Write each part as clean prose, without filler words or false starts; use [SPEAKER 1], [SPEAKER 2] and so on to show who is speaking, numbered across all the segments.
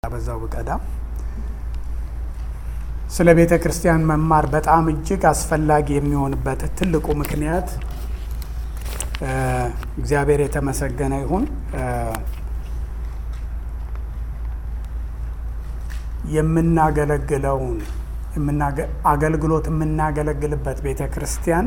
[SPEAKER 1] በዛው በቀዳ ስለ ቤተ ክርስቲያን መማር በጣም እጅግ አስፈላጊ የሚሆንበት ትልቁ ምክንያት እግዚአብሔር የተመሰገነ ይሁን የምናገለግለውን አገልግሎት የምናገለግልበት ቤተ ክርስቲያን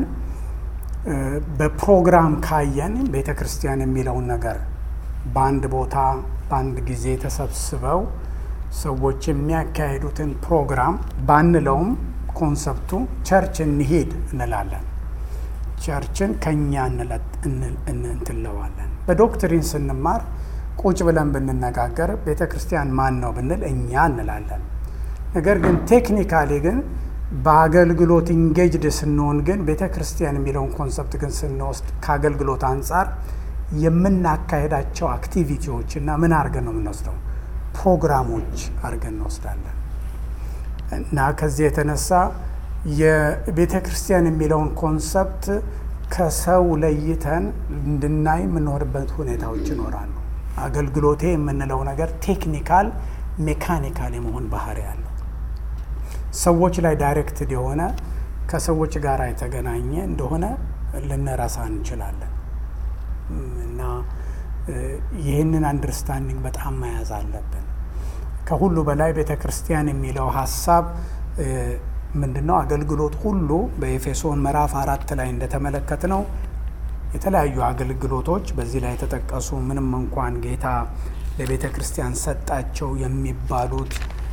[SPEAKER 1] በፕሮግራም ካየን ቤተ ክርስቲያን የሚለውን ነገር በአንድ ቦታ በአንድ ጊዜ ተሰብስበው ሰዎች የሚያካሂዱትን ፕሮግራም ባንለውም ኮንሰፕቱ ቸርች እንሂድ እንላለን። ቸርችን ከኛ እንትለዋለን። በዶክትሪን ስንማር ቁጭ ብለን ብንነጋገር ቤተ ክርስቲያን ማን ነው ብንል እኛ እንላለን። ነገር ግን ቴክኒካሊ ግን በአገልግሎት ኢንጌጅድ ስንሆን ግን ቤተ ክርስቲያን የሚለውን ኮንሰፕት ግን ስንወስድ ከአገልግሎት አንጻር የምናካሄዳቸው አክቲቪቲዎች እና ምን አድርገን ነው የምንወስደው? ፕሮግራሞች አድርገን እንወስዳለን። እና ከዚህ የተነሳ የቤተ ክርስቲያን የሚለውን ኮንሰፕት ከሰው ለይተን እንድናይ የምንኖርበት ሁኔታዎች ይኖራሉ። አገልግሎቴ የምንለው ነገር ቴክኒካል ሜካኒካል የመሆን ባህሪ ያለው ሰዎች ላይ ዳይሬክትድ የሆነ ከሰዎች ጋር የተገናኘ እንደሆነ ልንረሳ እንችላለን። እና ይህንን አንደርስታንዲንግ በጣም መያዝ አለብን። ከሁሉ በላይ ቤተ ክርስቲያን የሚለው ሀሳብ ምንድነው? አገልግሎት ሁሉ በኤፌሶን ምዕራፍ 4 ላይ እንደተመለከትነው የተለያዩ አገልግሎቶች በዚህ ላይ የተጠቀሱ ምንም እንኳን ጌታ ለቤተ ክርስቲያን ሰጣቸው የሚባሉት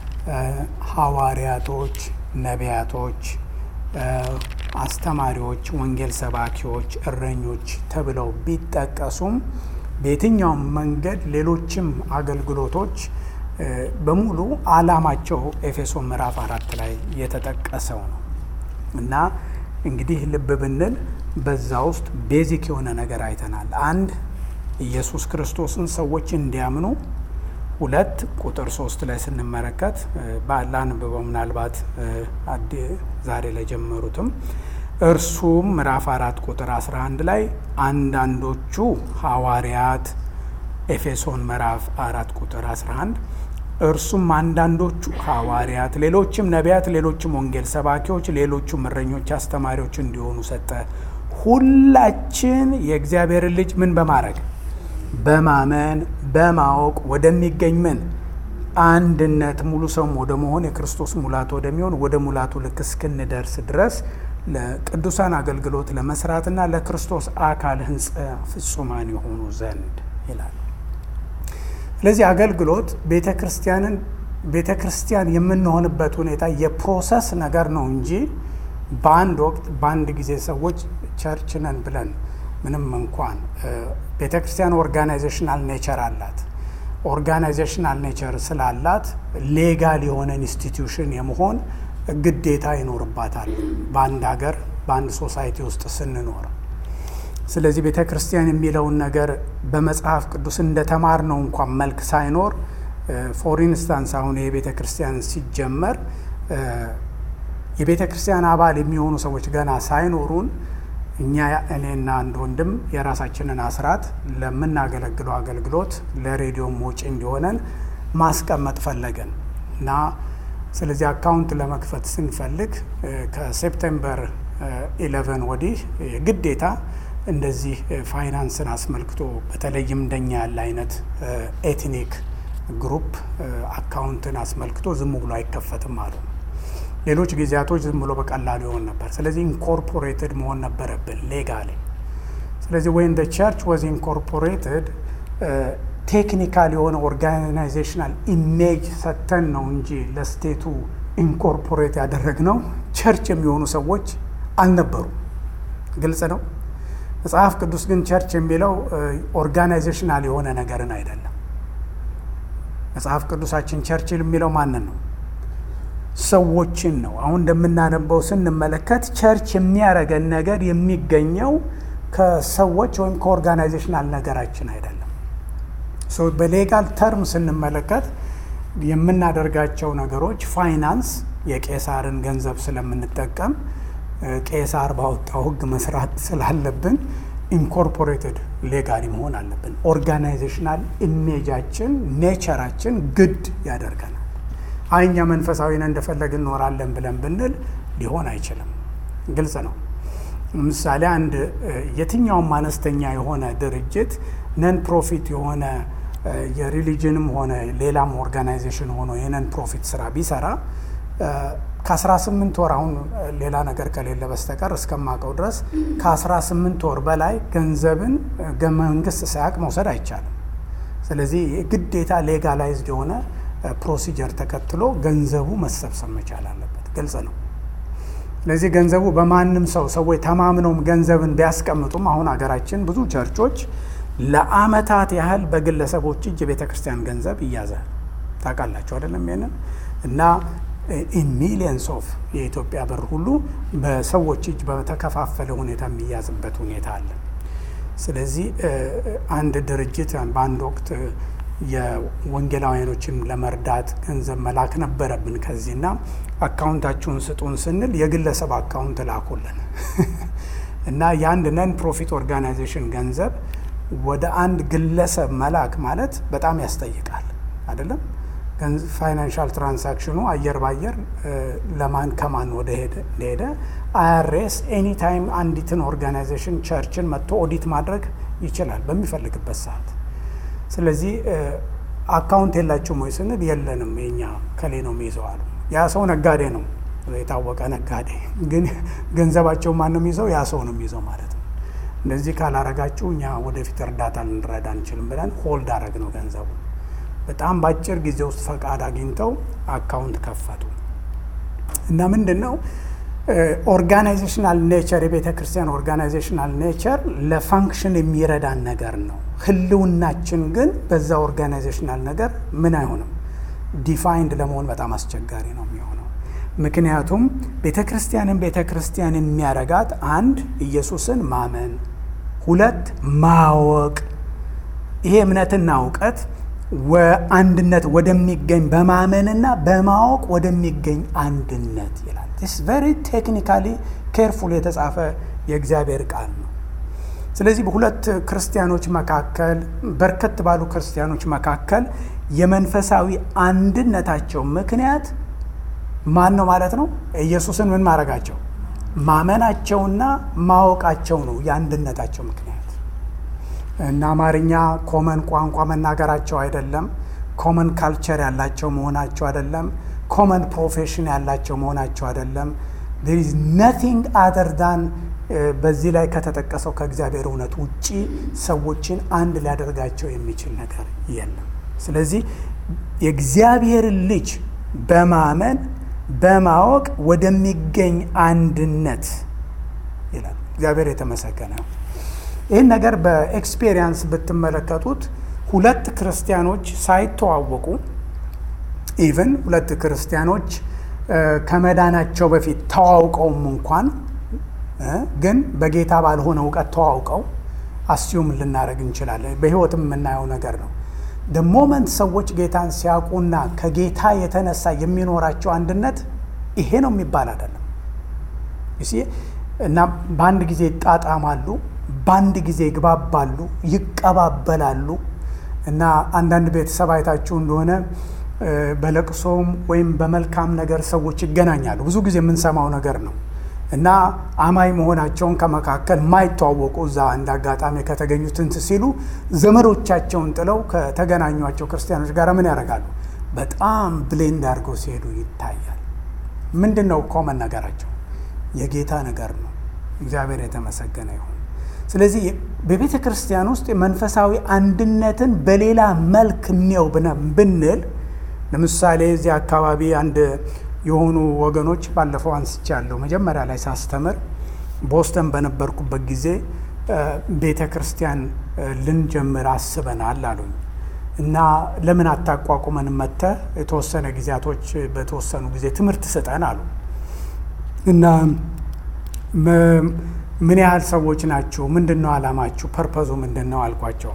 [SPEAKER 1] ሐዋርያቶች፣ ነቢያቶች፣ አስተማሪዎች፣ ወንጌል ሰባኪዎች፣ እረኞች ተብለው ቢጠቀሱም በየትኛውም መንገድ ሌሎችም አገልግሎቶች በሙሉ ዓላማቸው ኤፌሶን ምዕራፍ 4 ላይ የተጠቀሰው ነው። እና እንግዲህ ልብ ብንል በዛ ውስጥ ቤዚክ የሆነ ነገር አይተናል። አንድ ኢየሱስ ክርስቶስን ሰዎች እንዲያምኑ፣ ሁለት ቁጥር 3 ላይ ስንመለከት ባላንብበው ምናልባት ዛሬ ላይ ጀመሩትም እርሱም ምዕራፍ 4 ቁጥር 11 ላይ አንዳንዶቹ ሐዋርያት፣ ኤፌሶን ምዕራፍ 4 ቁጥር 11 እርሱም አንዳንዶቹ ሐዋርያት፣ ሌሎችም ነቢያት፣ ሌሎችም ወንጌል ሰባኪዎች፣ ሌሎችም እረኞች፣ አስተማሪዎች እንዲሆኑ ሰጠ። ሁላችን የእግዚአብሔርን ልጅ ምን በማድረግ በማመን በማወቅ ወደሚገኝ ምን አንድነት ሙሉ ሰውም ወደ መሆን የክርስቶስ ሙላት ወደሚሆን ወደ ሙላቱ ልክ እስክንደርስ ድረስ ለቅዱሳን አገልግሎት ለመስራትና ለክርስቶስ አካል ሕንጻ ፍጹማን የሆኑ ዘንድ ይላል። ስለዚህ አገልግሎት ቤተ ክርስቲያን የምንሆንበት ሁኔታ የፕሮሰስ ነገር ነው እንጂ በአንድ ወቅት በአንድ ጊዜ ሰዎች ቸርች ነን ብለን ምንም እንኳን ቤተ ክርስቲያን ኦርጋናይዜሽናል ኔቸር አላት። ኦርጋናይዜሽናል ኔቸር ስላላት ሌጋል የሆነ ኢንስቲትዩሽን የመሆን ግዴታ ይኖርባታል በአንድ ሀገር በአንድ ሶሳይቲ ውስጥ ስንኖር። ስለዚህ ቤተ ክርስቲያን የሚለውን ነገር በመጽሐፍ ቅዱስ እንደተማር ነው እንኳን መልክ ሳይኖር ፎር ኢንስታንስ አሁን የቤተ ክርስቲያን ሲጀመር የቤተ ክርስቲያን አባል የሚሆኑ ሰዎች ገና ሳይኖሩን እኛ እኔና አንድ ወንድም የራሳችንን አስራት ለምናገለግለው አገልግሎት ለሬዲዮም ወጪ እንዲሆነን ማስቀመጥ ፈለገን እና ስለዚህ አካውንት ለመክፈት ስንፈልግ ከሴፕቴምበር 11 ወዲህ ግዴታ እንደዚህ ፋይናንስን አስመልክቶ በተለይም እንደኛ ያለ አይነት ኤትኒክ ግሩፕ አካውንትን አስመልክቶ ዝም ብሎ አይከፈትም አሉ። ሌሎች ጊዜያቶች ዝም ብሎ በቀላሉ ይሆን ነበር። ስለዚህ ኢንኮርፖሬትድ መሆን ነበረብን ሌጋሊ። ስለዚህ when the church was incorporated ቴክኒካል የሆነ ኦርጋናይዜሽናል ኢሜጅ ሰተን ነው እንጂ ለስቴቱ ኢንኮርፖሬት ያደረግነው ቸርች የሚሆኑ ሰዎች አልነበሩ። ግልጽ ነው። መጽሐፍ ቅዱስ ግን ቸርች የሚለው ኦርጋናይዜሽናል የሆነ ነገርን አይደለም። መጽሐፍ ቅዱሳችን ቸርች የሚለው ማንን ነው? ሰዎችን ነው። አሁን እንደምናነበው ስንመለከት ቸርች የሚያረገን ነገር የሚገኘው ከሰዎች ወይም ከኦርጋናይዜሽናል ነገራችን አይደለም። በሌጋል ተርም ስንመለከት የምናደርጋቸው ነገሮች ፋይናንስ የቄሳርን ገንዘብ ስለምንጠቀም ቄሳር ባወጣው ሕግ መስራት ስላለብን ኢንኮርፖሬትድ ሌጋሊ መሆን አለብን። ኦርጋናይዜሽናል ኢሜጃችን ኔቸራችን ግድ ያደርገናል። እኛ መንፈሳዊ ነን እንደፈለግን እንኖራለን ብለን ብንል ሊሆን አይችልም። ግልጽ ነው። ምሳሌ አንድ የትኛውም አነስተኛ የሆነ ድርጅት ነን ፕሮፊት የሆነ የሪሊጅንም ሆነ ሌላም ኦርጋናይዜሽን ሆኖ የነን ፕሮፊት ስራ ቢሰራ ከ18 ወር አሁን ሌላ ነገር ከሌለ በስተቀር እስከማውቀው ድረስ ከ18 ወር በላይ ገንዘብን መንግስት ሳያውቅ መውሰድ አይቻልም። ስለዚህ ግዴታ ሌጋላይዝድ የሆነ ፕሮሲጀር ተከትሎ ገንዘቡ መሰብሰብ መቻል አለበት። ግልጽ ነው። ስለዚህ ገንዘቡ በማንም ሰዎች ተማምነውም ገንዘብን ቢያስቀምጡም አሁን ሀገራችን ብዙ ቸርቾች ለአመታት ያህል በግለሰቦች እጅ የቤተ ክርስቲያን ገንዘብ ይያዛል። ታውቃላችሁ አይደለም? ይሄንን እና ኢን ሚሊየንስ ኦፍ የኢትዮጵያ ብር ሁሉ በሰዎች እጅ በተከፋፈለ ሁኔታ የሚያዝበት ሁኔታ አለ። ስለዚህ አንድ ድርጅት በአንድ ወቅት የወንጌላውያኖችን ለመርዳት ገንዘብ መላክ ነበረብን ከዚህና አካውንታችሁን ስጡን ስንል የግለሰብ አካውንት ላኩልን እና የአንድ ነን ፕሮፊት ኦርጋናይዜሽን ገንዘብ ወደ አንድ ግለሰብ መላክ ማለት በጣም ያስጠይቃል አይደለም? ፋይናንሻል ትራንሳክሽኑ አየር ባየር ለማን ከማን ወደ ሄደ አይአርኤስ ኤኒ ታይም አንዲትን ኦርጋናይዜሽን ቸርችን መጥቶ ኦዲት ማድረግ ይችላል በሚፈልግበት ሰዓት። ስለዚህ አካውንት የላችሁም ወይ ስንል የለንም የኛ ከሌ ነው የሚይዘው አሉ። ያ ሰው ነጋዴ ነው፣ የታወቀ ነጋዴ፣ ግን ገንዘባቸው ማን ነው የሚይዘው? ያ ሰው ነው የሚይዘው ማለት ነው። እንደዚህ ካላረጋችሁ እኛ ወደፊት እርዳታ ልንረዳ አንችልም ብለን ሆልድ አረግ ነው ገንዘቡ። በጣም በአጭር ጊዜ ውስጥ ፈቃድ አግኝተው አካውንት ከፈቱ እና ምንድን ነው ኦርጋናይዜሽናል ኔቸር የቤተ ክርስቲያን ኦርጋናይዜሽናል ኔቸር ለፋንክሽን የሚረዳን ነገር ነው። ህልውናችን ግን በዛ ኦርጋናይዜሽናል ነገር ምን አይሆንም፣ ዲፋይንድ ለመሆን በጣም አስቸጋሪ ነው የሚሆነው። ምክንያቱም ቤተ ክርስቲያን የሚያረጋት አንድ ኢየሱስን ማመን፣ ሁለት ማወቅ፣ ይሄ እምነትና እውቀት አንድነት ወደሚገኝ በማመንና በማወቅ ወደሚገኝ አንድነት ይላል። this very technically careful የተጻፈ የእግዚአብሔር ቃል ነው። ስለዚህ በሁለት ክርስቲያኖች መካከል በርከት ባሉ ክርስቲያኖች መካከል የመንፈሳዊ አንድነታቸው ምክንያት ማን ነው ማለት ነው? ኢየሱስን ምን ማድረጋቸው? ማመናቸውና ማወቃቸው ነው የአንድነታቸው ምክንያት። እና አማርኛ ኮመን ቋንቋ መናገራቸው አይደለም፣ ኮመን ካልቸር ያላቸው መሆናቸው አይደለም፣ ኮመን ፕሮፌሽን ያላቸው መሆናቸው አይደለም። there is nothing other than በዚህ ላይ ከተጠቀሰው ከእግዚአብሔር እውነት ውጪ ሰዎችን አንድ ሊያደርጋቸው የሚችል ነገር የለም። ስለዚህ የእግዚአብሔር ልጅ በማመን በማወቅ ወደሚገኝ አንድነት ይላል። እግዚአብሔር የተመሰገነ ነው። ይህን ነገር በኤክስፔሪየንስ ብትመለከቱት ሁለት ክርስቲያኖች ሳይተዋወቁ ኢቭን ሁለት ክርስቲያኖች ከመዳናቸው በፊት ተዋውቀውም እንኳን ግን በጌታ ባልሆነ እውቀት ተዋውቀው አስዩም ልናደርግ እንችላለን። በህይወትም የምናየው ነገር ነው። the moment ሰዎች ጌታን ሲያውቁና ከጌታ የተነሳ የሚኖራቸው አንድነት ይሄ ነው የሚባል አይደለም። እና በአንድ ጊዜ ይጣጣማሉ፣ በአንድ ጊዜ ይግባባሉ፣ ይቀባበላሉ። እና አንዳንድ ቤተሰብ አይታችሁ እንደሆነ በለቅሶም ወይም በመልካም ነገር ሰዎች ይገናኛሉ። ብዙ ጊዜ የምንሰማው ነገር ነው። እና አማይ መሆናቸውን ከመካከል ማይተዋወቁ እዛ እንዳጋጣሚ ከተገኙትን ሲሉ ዘመዶቻቸውን ጥለው ከተገናኟቸው ክርስቲያኖች ጋር ምን ያደርጋሉ? በጣም ብሌንድ አድርገው ሲሄዱ ይታያል። ምንድነው ኮመን ነገራቸው? የጌታ ነገር ነው። እግዚአብሔር የተመሰገነ ይሁን። ስለዚህ በቤተ ክርስቲያን ውስጥ መንፈሳዊ አንድነትን በሌላ መልክ ነው ብንል ለምሳሌ እዚህ አካባቢ አንድ የሆኑ ወገኖች ባለፈው አንስቻለሁ። መጀመሪያ ላይ ሳስተምር ቦስተን በነበርኩበት ጊዜ ቤተ ክርስቲያን ልንጀምር አስበናል አሉኝ። እና ለምን አታቋቁመን መጥተህ የተወሰነ ጊዜያቶች በተወሰኑ ጊዜ ትምህርት ስጠን አሉ። እና ምን ያህል ሰዎች ናችሁ? ምንድነው ዓላማችሁ? ፐርፐዙ ምንድነው አልኳቸው።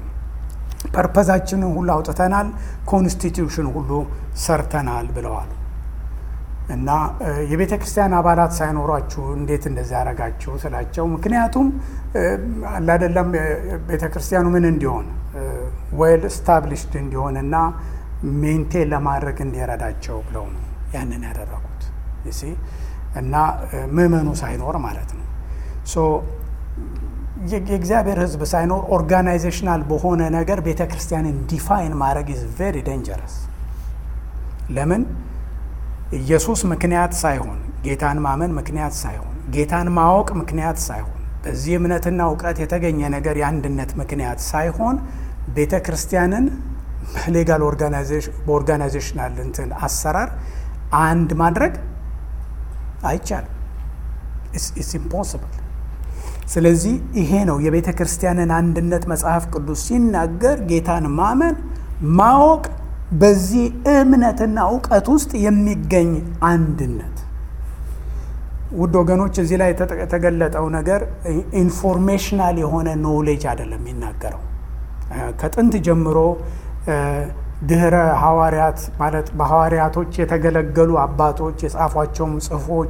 [SPEAKER 1] ፐርፐዛችንን ሁሉ አውጥተናል፣ ኮንስቲቲዩሽን ሁሉ ሰርተናል ብለዋል። እና የቤተ ክርስቲያን አባላት ሳይኖሯችሁ እንዴት እንደዚህ ያደረጋችሁ ስላቸው፣ ምክንያቱም አይደለም ቤተ ክርስቲያኑ ምን እንዲሆን ዌል ስታብሊሽድ እንዲሆንና ሜንቴን ለማድረግ እንዲረዳቸው ብለው ነው ያንን ያደረጉት እሺ። እና ምዕመኑ ሳይኖር ማለት ነው። ሶ የእግዚአብሔር ሕዝብ ሳይኖር ኦርጋናይዜሽናል በሆነ ነገር ቤተ ክርስቲያንን ዲፋይን ማድረግ ኢዝ ቬሪ ዴንጀረስ። ለምን? ኢየሱስ ምክንያት ሳይሆን፣ ጌታን ማመን ምክንያት ሳይሆን፣ ጌታን ማወቅ ምክንያት ሳይሆን፣ በዚህ እምነትና እውቀት የተገኘ ነገር የአንድነት ምክንያት ሳይሆን ቤተ ክርስቲያንን በሌጋል በኦርጋናይዜሽናል እንትን አሰራር አንድ ማድረግ አይቻልም። ኢትስ ኢምፖሲብል። ስለዚህ ይሄ ነው የቤተ ክርስቲያንን አንድነት መጽሐፍ ቅዱስ ሲናገር ጌታን ማመን ማወቅ በዚህ እምነትና እውቀት ውስጥ የሚገኝ አንድነት። ውድ ወገኖች እዚህ ላይ የተገለጠው ነገር ኢንፎርሜሽናል የሆነ ኖሌጅ አይደለም የሚናገረው። ከጥንት ጀምሮ ድህረ ሐዋርያት ማለት በሐዋርያቶች የተገለገሉ አባቶች የጻፏቸውም ጽፎች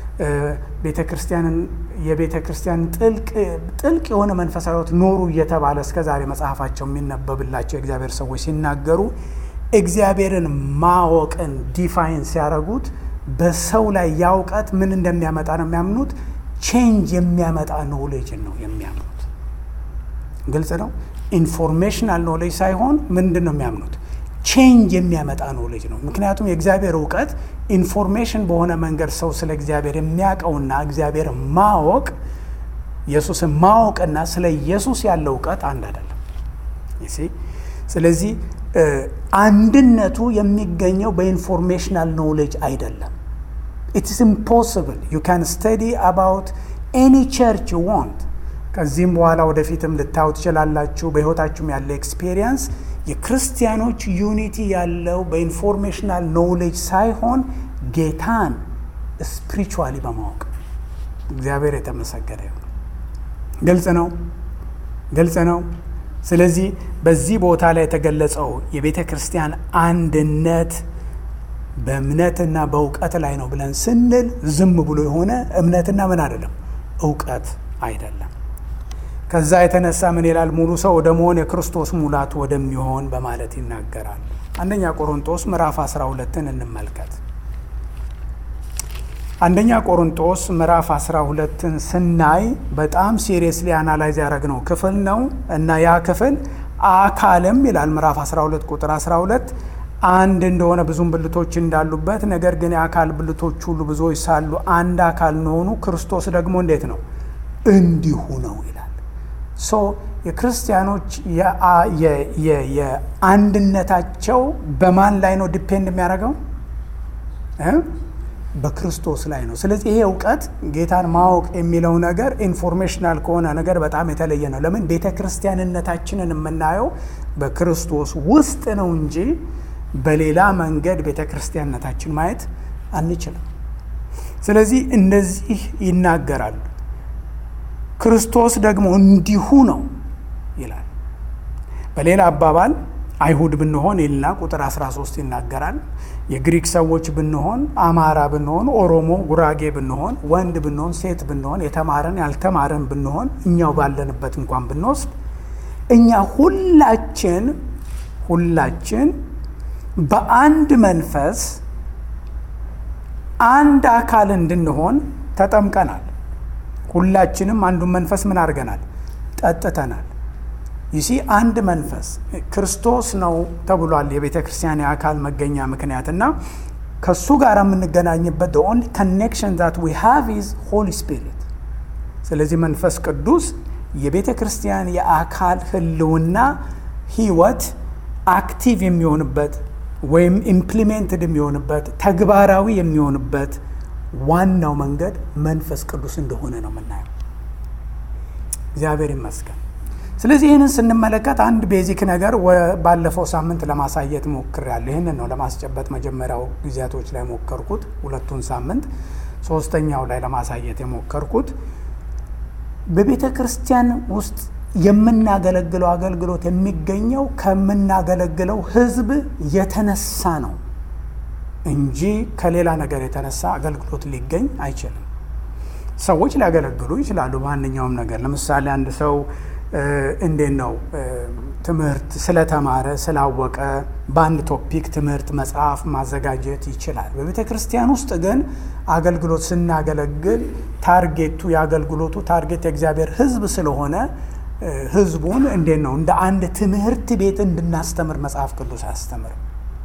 [SPEAKER 1] የቤተ ክርስቲያን ጥልቅ የሆነ መንፈሳዊ ሕይወት ኖሩ እየተባለ እስከዛሬ መጽሐፋቸው የሚነበብላቸው የእግዚአብሔር ሰዎች ሲናገሩ እግዚአብሔርን ማወቅን ዲፋይን ሲያደርጉት በሰው ላይ ያውቀት ምን እንደሚያመጣ ነው የሚያምኑት። ቼንጅ የሚያመጣ ኖሌጅን ነው የሚያምኑት። ግልጽ ነው። ኢንፎርሜሽናል ኖሌጅ ሳይሆን ምንድን ነው የሚያምኑት? ቼንጅ የሚያመጣ ኖሌጅ ነው። ምክንያቱም የእግዚአብሔር እውቀት ኢንፎርሜሽን በሆነ መንገድ ሰው ስለ እግዚአብሔር የሚያውቀውና እግዚአብሔር ማወቅ ኢየሱስን ማወቅና ስለ ኢየሱስ ያለው እውቀት አንድ አይደለም። ስለዚህ አንድነቱ የሚገኘው በኢንፎርሜሽናል ኖሌጅ አይደለም። ኢትስ ኢምፖሲብል ዩ ካን ስተዲ አባውት ኤኒ ቸርች ዩ ዋንት። ከዚህም በኋላ ወደፊትም ልታዩ ትችላላችሁ። በሕይወታችሁም ያለ ኤክስፔሪየንስ የክርስቲያኖች ዩኒቲ ያለው በኢንፎርሜሽናል ኖሌጅ ሳይሆን ጌታን ስፒሪቹዋሊ በማወቅ። እግዚአብሔር የተመሰገነ ይሁን። ግልጽ ነው። ስለዚህ በዚህ ቦታ ላይ የተገለጸው የቤተ ክርስቲያን አንድነት በእምነትና በእውቀት ላይ ነው ብለን ስንል ዝም ብሎ የሆነ እምነትና ምን አይደለም፣ እውቀት አይደለም። ከዛ የተነሳ ምን ይላል? ሙሉ ሰው ወደ መሆን የክርስቶስ ሙላቱ ወደሚሆን በማለት ይናገራል። አንደኛ ቆሮንቶስ ምዕራፍ 12ን እንመልከት። አንደኛ ቆሮንቶስ ምዕራፍ 12ን ስናይ በጣም ሲሪየስሊ አናላይዝ ያደረግነው ክፍል ነው እና ያ ክፍል አካልም ይላል ምዕራፍ 12 ቁጥር 12 አንድ እንደሆነ ብዙም ብልቶች እንዳሉበት፣ ነገር ግን የአካል ብልቶች ሁሉ ብዙዎች ሳሉ አንድ አካል እንደሆኑ ክርስቶስ ደግሞ እንዴት ነው? እንዲሁ ነው ይላል። ሶ የክርስቲያኖች የአንድነታቸው በማን ላይ ነው ዲፔንድ የሚያደርገው? በክርስቶስ ላይ ነው። ስለዚህ ይሄ እውቀት ጌታን ማወቅ የሚለው ነገር ኢንፎርሜሽናል ከሆነ ነገር በጣም የተለየ ነው። ለምን? ቤተ ክርስቲያንነታችንን የምናየው በክርስቶስ ውስጥ ነው እንጂ በሌላ መንገድ ቤተ ክርስቲያንነታችን ማየት አንችልም። ስለዚህ እንደዚህ ይናገራሉ። ክርስቶስ ደግሞ እንዲሁ ነው ይላል። በሌላ አባባል አይሁድ ብንሆን ይልና ቁጥር 13 ይናገራል። የግሪክ ሰዎች ብንሆን፣ አማራ ብንሆን፣ ኦሮሞ፣ ጉራጌ ብንሆን፣ ወንድ ብንሆን፣ ሴት ብንሆን፣ የተማረን ያልተማረን ብንሆን፣ እኛው ባለንበት እንኳን ብንወስድ እኛ ሁላችን በአንድ መንፈስ አንድ አካል እንድንሆን ተጠምቀናል። ሁላችንም አንዱን መንፈስ ምን አድርገናል? ጠጥተናል። ይሲ አንድ መንፈስ ክርስቶስ ነው ተብሏል። የቤተ ክርስቲያን የአካል መገኛ ምክንያትና ከሱ ጋር የምንገናኝበት the only connection that we have is Holy Spirit። ስለዚህ መንፈስ ቅዱስ የቤተ ክርስቲያን የአካል ህልውና ህይወት አክቲቭ የሚሆንበት ወይም ኢምፕሊሜንትድ የሚሆንበት ተግባራዊ የሚሆንበት ዋናው መንገድ መንፈስ ቅዱስ እንደሆነ ነው የምናየው። እግዚአብሔር ይመስገን። ስለዚህ ይህንን ስንመለከት አንድ ቤዚክ ነገር ባለፈው ሳምንት ለማሳየት ሞክሬያለሁ። ይህንን ነው ለማስጨበጥ መጀመሪያው ጊዜያቶች ላይ ሞከርኩት፣ ሁለቱን ሳምንት ሶስተኛው ላይ ለማሳየት የሞከርኩት በቤተ ክርስቲያን ውስጥ የምናገለግለው አገልግሎት የሚገኘው ከምናገለግለው ህዝብ የተነሳ ነው። እንጂ ከሌላ ነገር የተነሳ አገልግሎት ሊገኝ አይችልም። ሰዎች ሊያገለግሉ ይችላሉ በማንኛውም ነገር። ለምሳሌ አንድ ሰው እንዴት ነው ትምህርት ስለተማረ ስላወቀ በአንድ ቶፒክ ትምህርት መጽሐፍ ማዘጋጀት ይችላል። በቤተ ክርስቲያን ውስጥ ግን አገልግሎት ስናገለግል ታርጌቱ የአገልግሎቱ ታርጌት የእግዚአብሔር ሕዝብ ስለሆነ ሕዝቡን እንዴት ነው እንደ አንድ ትምህርት ቤት እንድናስተምር መጽሐፍ ቅዱስ አያስተምርም።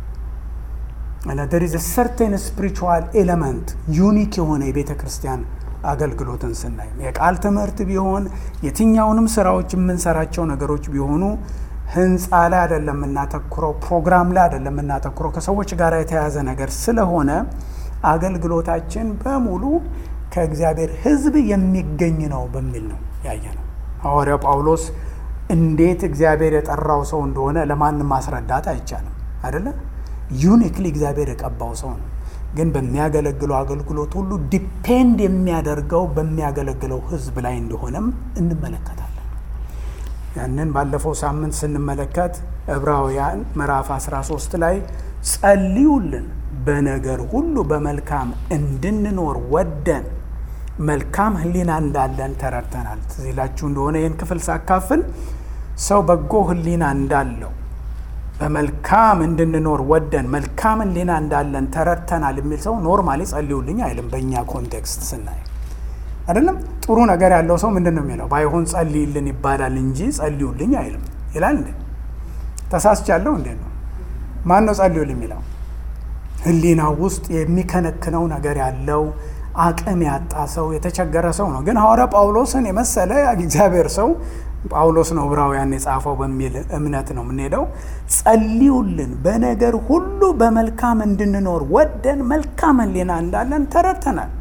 [SPEAKER 1] እና there is a certain spiritual element ዩኒክ የሆነ የቤተ ክርስቲያን አገልግሎትን ስናይ የቃል ትምህርት ቢሆን የትኛውንም ስራዎች የምንሰራቸው ነገሮች ቢሆኑ ህንፃ ላይ አይደለም እናተኩረው፣ ፕሮግራም ላይ አይደለም እናተኩረው፣ ከሰዎች ጋር የተያያዘ ነገር ስለሆነ አገልግሎታችን በሙሉ ከእግዚአብሔር ሕዝብ የሚገኝ ነው በሚል ነው ያየነው። ሐዋርያው ጳውሎስ እንዴት እግዚአብሔር የጠራው ሰው እንደሆነ ለማንም ማስረዳት አይቻልም አይደለ? ዩኒክሊ እግዚአብሔር የቀባው ሰው ነው። ግን በሚያገለግለው አገልግሎት ሁሉ ዲፔንድ የሚያደርገው በሚያገለግለው ሕዝብ ላይ እንደሆነም እንመለከታለን። ያንን ባለፈው ሳምንት ስንመለከት ዕብራውያን ምዕራፍ 13 ላይ ጸልዩልን በነገር ሁሉ በመልካም እንድንኖር ወደን መልካም ሕሊና እንዳለን ተረድተናል። ትዝ ይላችሁ እንደሆነ ይህን ክፍል ሳካፍል ሰው በጎ ሕሊና እንዳለው በመልካም እንድንኖር ወደን መልካም ሕሊና እንዳለን ተረድተናል የሚል ሰው ኖርማሊ ጸልዩልኝ አይልም። በእኛ ኮንቴክስት ስናይ አይደለም። ጥሩ ነገር ያለው ሰው ምንድን ነው የሚለው? ባይሆን ጸልይልን ይባላል እንጂ ጸልዩልኝ አይልም ይላል እንዴ? ተሳስቻለሁ እንዴ ነው? ማን ነው ጸልዩልኝ የሚለው? ሕሊና ውስጥ የሚከነክነው ነገር ያለው አቅም ያጣ ሰው የተቸገረ ሰው ነው። ግን ሐዋርያ ጳውሎስን የመሰለ እግዚአብሔር ሰው ጳውሎስ ነው ዕብራውያን የጻፈው በሚል እምነት ነው የምንሄደው። ጸልዩልን በነገር ሁሉ በመልካም እንድንኖር ወደን መልካም ሕሊና እንዳለን ተረድተናል።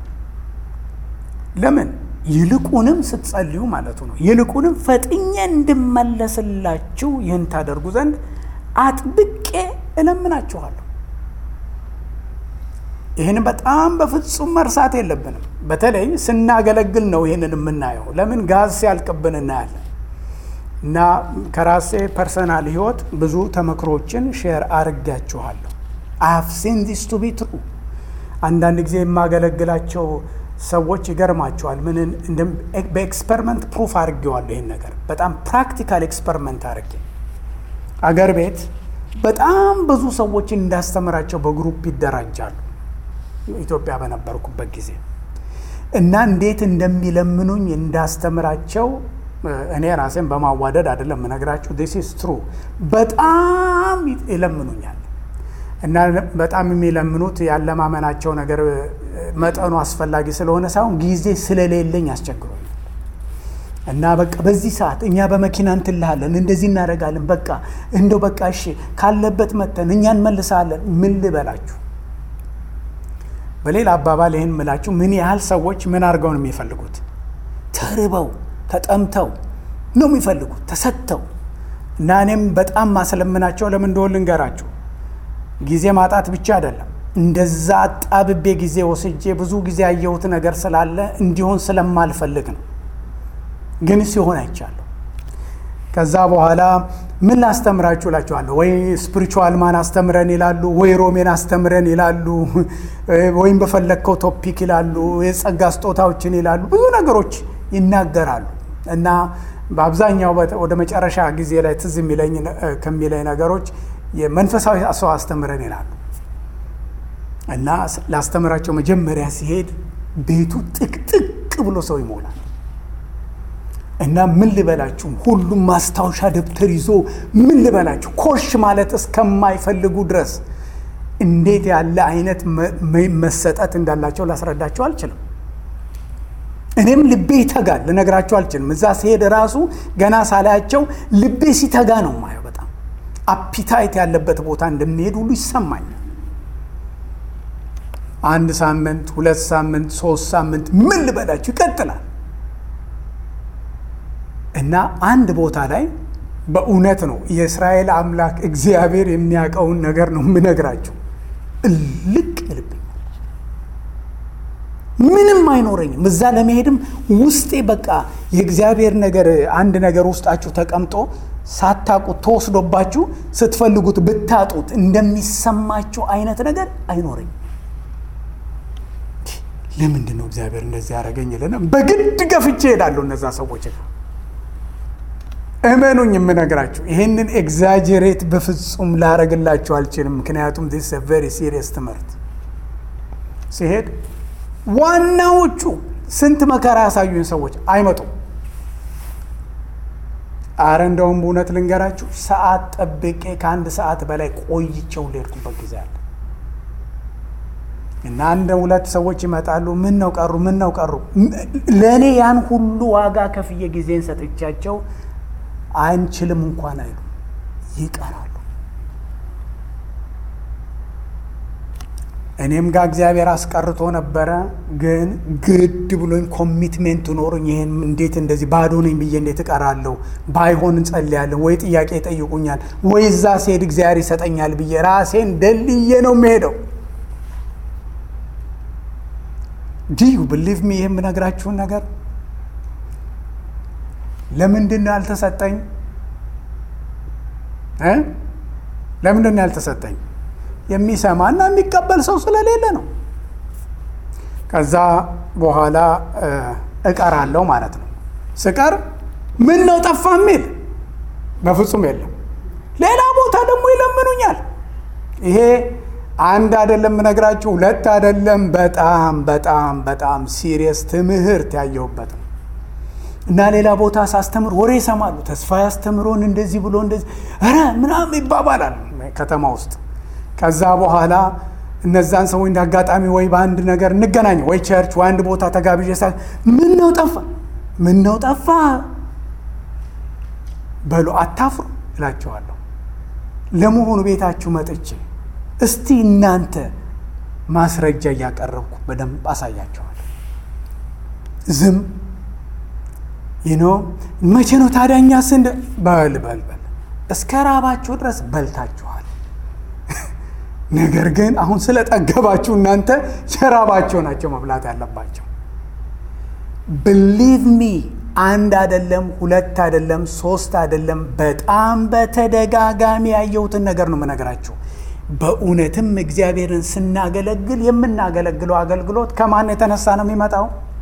[SPEAKER 1] ለምን? ይልቁንም ስትጸልዩ ማለቱ ነው። ይልቁንም ፈጥኜ እንድመለስላችሁ ይህን ታደርጉ ዘንድ አጥብቄ እለምናችኋለሁ። ይህን በጣም በፍጹም መርሳት የለብንም። በተለይ ስናገለግል ነው ይህንን የምናየው። ለምን? ጋዝ ሲያልቅብን እናያለን። እና ከራሴ ፐርሰናል ህይወት ብዙ ተመክሮችን ሼር አርጋችኋለሁ። I have seen this to be true። አንዳንድ ጊዜ የማገለግላቸው ሰዎች ይገርማቸዋል። ምን በኤክስፐሪመንት ፕሩፍ አድርጌዋለሁ። ይህን ነገር በጣም ፕራክቲካል ኤክስፐሪመንት አድርጌ አገር ቤት በጣም ብዙ ሰዎችን እንዳስተምራቸው በግሩፕ ይደራጃሉ። ኢትዮጵያ በነበርኩበት ጊዜ እና እንዴት እንደሚለምኑኝ እንዳስተምራቸው እኔ ራሴን በማዋደድ አይደለም እነግራችሁ። this is true። በጣም ይለምኑኛል እና በጣም የሚለምኑት ያለማመናቸው ነገር መጠኑ አስፈላጊ ስለሆነ ሳይሆን ጊዜ ስለሌለኝ አስቸግሮኝ እና በቃ በዚህ ሰዓት እኛ በመኪና እንትልሃለን እንደዚህ እናደርጋለን፣ በቃ እንደው በቃ እሺ ካለበት መተን እኛ እንመልሳለን። ምን ልበላችሁ? በሌላ አባባል ይሄን ምላችሁ ምን ያህል ሰዎች ምን አድርገው ነው የሚፈልጉት? ተርበው ተጠምተው ነው የሚፈልጉት፣ ተሰጥተው። እና እኔም በጣም ማስለምናቸው ለምን እንደሆነ ልንገራችሁ። ጊዜ ማጣት ብቻ አይደለም፣ እንደዛ አጣብቤ ጊዜ ወስጄ ብዙ ጊዜ ያየሁት ነገር ስላለ እንዲሆን ስለማልፈልግ ነው። ግን ሲሆን አይቻለሁ። ከዛ በኋላ ምን ላስተምራችሁ እላችኋለሁ። ወይ ስፒሪቹዋል ማን አስተምረን ይላሉ፣ ወይ ሮሜን አስተምረን ይላሉ፣ ወይም በፈለከው ቶፒክ ይላሉ፣ የጸጋ ስጦታዎችን ይላሉ፣ ብዙ ነገሮች ይናገራሉ። እና በአብዛኛው ወደ መጨረሻ ጊዜ ላይ ትዝ የሚለኝ ከሚለኝ ነገሮች የመንፈሳዊ ሰው አስተምረን ይላሉ። እና ላስተምራቸው መጀመሪያ ሲሄድ ቤቱ ጥቅጥቅ ብሎ ሰው ይሞላል። እና ምን ልበላችሁ፣ ሁሉም ማስታወሻ ደብተር ይዞ ምን ልበላችሁ ኮሽ ማለት እስከማይፈልጉ ድረስ እንዴት ያለ አይነት መሰጠት እንዳላቸው ላስረዳቸው አልችልም። እኔም ልቤ ይተጋል፣ ልነግራቸው አልችልም። እዛ ሲሄድ ራሱ ገና ሳላያቸው ልቤ ሲተጋ ነው ማየው። በጣም አፒታይት ያለበት ቦታ እንደሚሄድ ሁሉ ይሰማኛል። 1 ሳምንት 2 ሳምንት 3 ሳምንት ምን ልበላችሁ ይቀጥላል። እና አንድ ቦታ ላይ በእውነት ነው የእስራኤል አምላክ እግዚአብሔር የሚያውቀውን ነገር ነው የምነግራችሁ። ልቅ ልብ ምንም አይኖረኝም። እዛ ለመሄድም ውስጤ በቃ የእግዚአብሔር ነገር አንድ ነገር ውስጣችሁ ተቀምጦ ሳታውቁት ተወስዶባችሁ ስትፈልጉት ብታጡት እንደሚሰማችሁ አይነት ነገር አይኖርም። ለምንድን ነው እግዚአብሔር እንደዚህ ያደረገኝ ይለና በግድ ገፍቼ እሄዳለሁ እነዛ ሰዎች ጋር። እመኑኝ የምነግራችሁ ይሄንን ኤግዛጀሬት በፍጹም ላረግላችሁ አልችልም። ምክንያቱም this is a very serious ትምህርት። ሲሄድ ዋናዎቹ ስንት መከራ ያሳዩኝ ሰዎች አይመጡም። አረ እንደውም በእውነት ልንገራችሁ ሰዓት ጠብቄ ከአንድ ሰዓት በላይ ቆይቼው ሌድኩበት ጊዜ አለ እና አንድ ሁለት ሰዎች ይመጣሉ። ምን ነው ቀሩ ለእኔ ያን ሁሉ ዋጋ ከፍዬ ጊዜን ሰጥቻቸው አንችልም እንኳን አይሉ ይቀራሉ። እኔም ጋር እግዚአብሔር አስቀርቶ ነበረ፣ ግን ግድ ብሎኝ ኮሚትሜንት ኖሮኝ ይሄን እንዴት እንደዚህ ባዶ ነኝ ብዬ እንዴት እቀራለሁ? ባይሆን እንጸልያለን ወይ ጥያቄ ይጠይቁኛል ወይ እዛ ሲሄድ እግዚአብሔር ይሰጠኛል ብዬ ራሴን ደልዬ ነው የምሄደው። do you believe me? ይሄን የምነግራችሁን ነገር ለምንድን ነው ያልተሰጠኝ? ለምንድን ነው ያልተሰጠኝ? የሚሰማና የሚቀበል ሰው ስለሌለ ነው። ከዛ በኋላ እቀራለሁ ማለት ነው። ስቀር ምን ነው ጠፋ የሚል በፍጹም የለም። ሌላ ቦታ ደግሞ ይለምኑኛል። ይሄ አንድ አይደለም ነግራችሁ፣ ሁለት አይደለም፣ በጣም በጣም በጣም ሲሪየስ ትምህርት ያየሁበት ነው። እና ሌላ ቦታ ሳስተምር ወሬ ይሰማሉ። ተስፋ ያስተምሮን እንደዚህ ብሎ እንደዚህ ምናምን ይባባላል ከተማ ውስጥ። ከዛ በኋላ እነዛን ሰዎች እንደ አጋጣሚ ወይ በአንድ ነገር እንገናኝ ወይ ቸርች ወይ አንድ ቦታ ተጋብዤ ምን ነው ጠፋ በሉ አታፍሩ እላቸዋለሁ። ለመሆኑ ቤታችሁ መጥቼ እስቲ እናንተ ማስረጃ እያቀረብኩ በደንብ አሳያቸዋለሁ። ዝም መቼ ነው ታዲያኛ በል እስከ ራባችሁ ድረስ በልታችኋል። ነገር ግን አሁን ስለጠገባችሁ እናንተ የራባችሁ ናቸው መብላት ያለባቸው። believe me አንድ አይደለም፣ ሁለት አይደለም፣ ሶስት አይደለም፣ በጣም በተደጋጋሚ ያየሁትን ነገር ነው የምነግራችሁ። በእውነትም እግዚአብሔርን ስናገለግል የምናገለግለው አገልግሎት ከማን የተነሳ ነው የሚመጣው?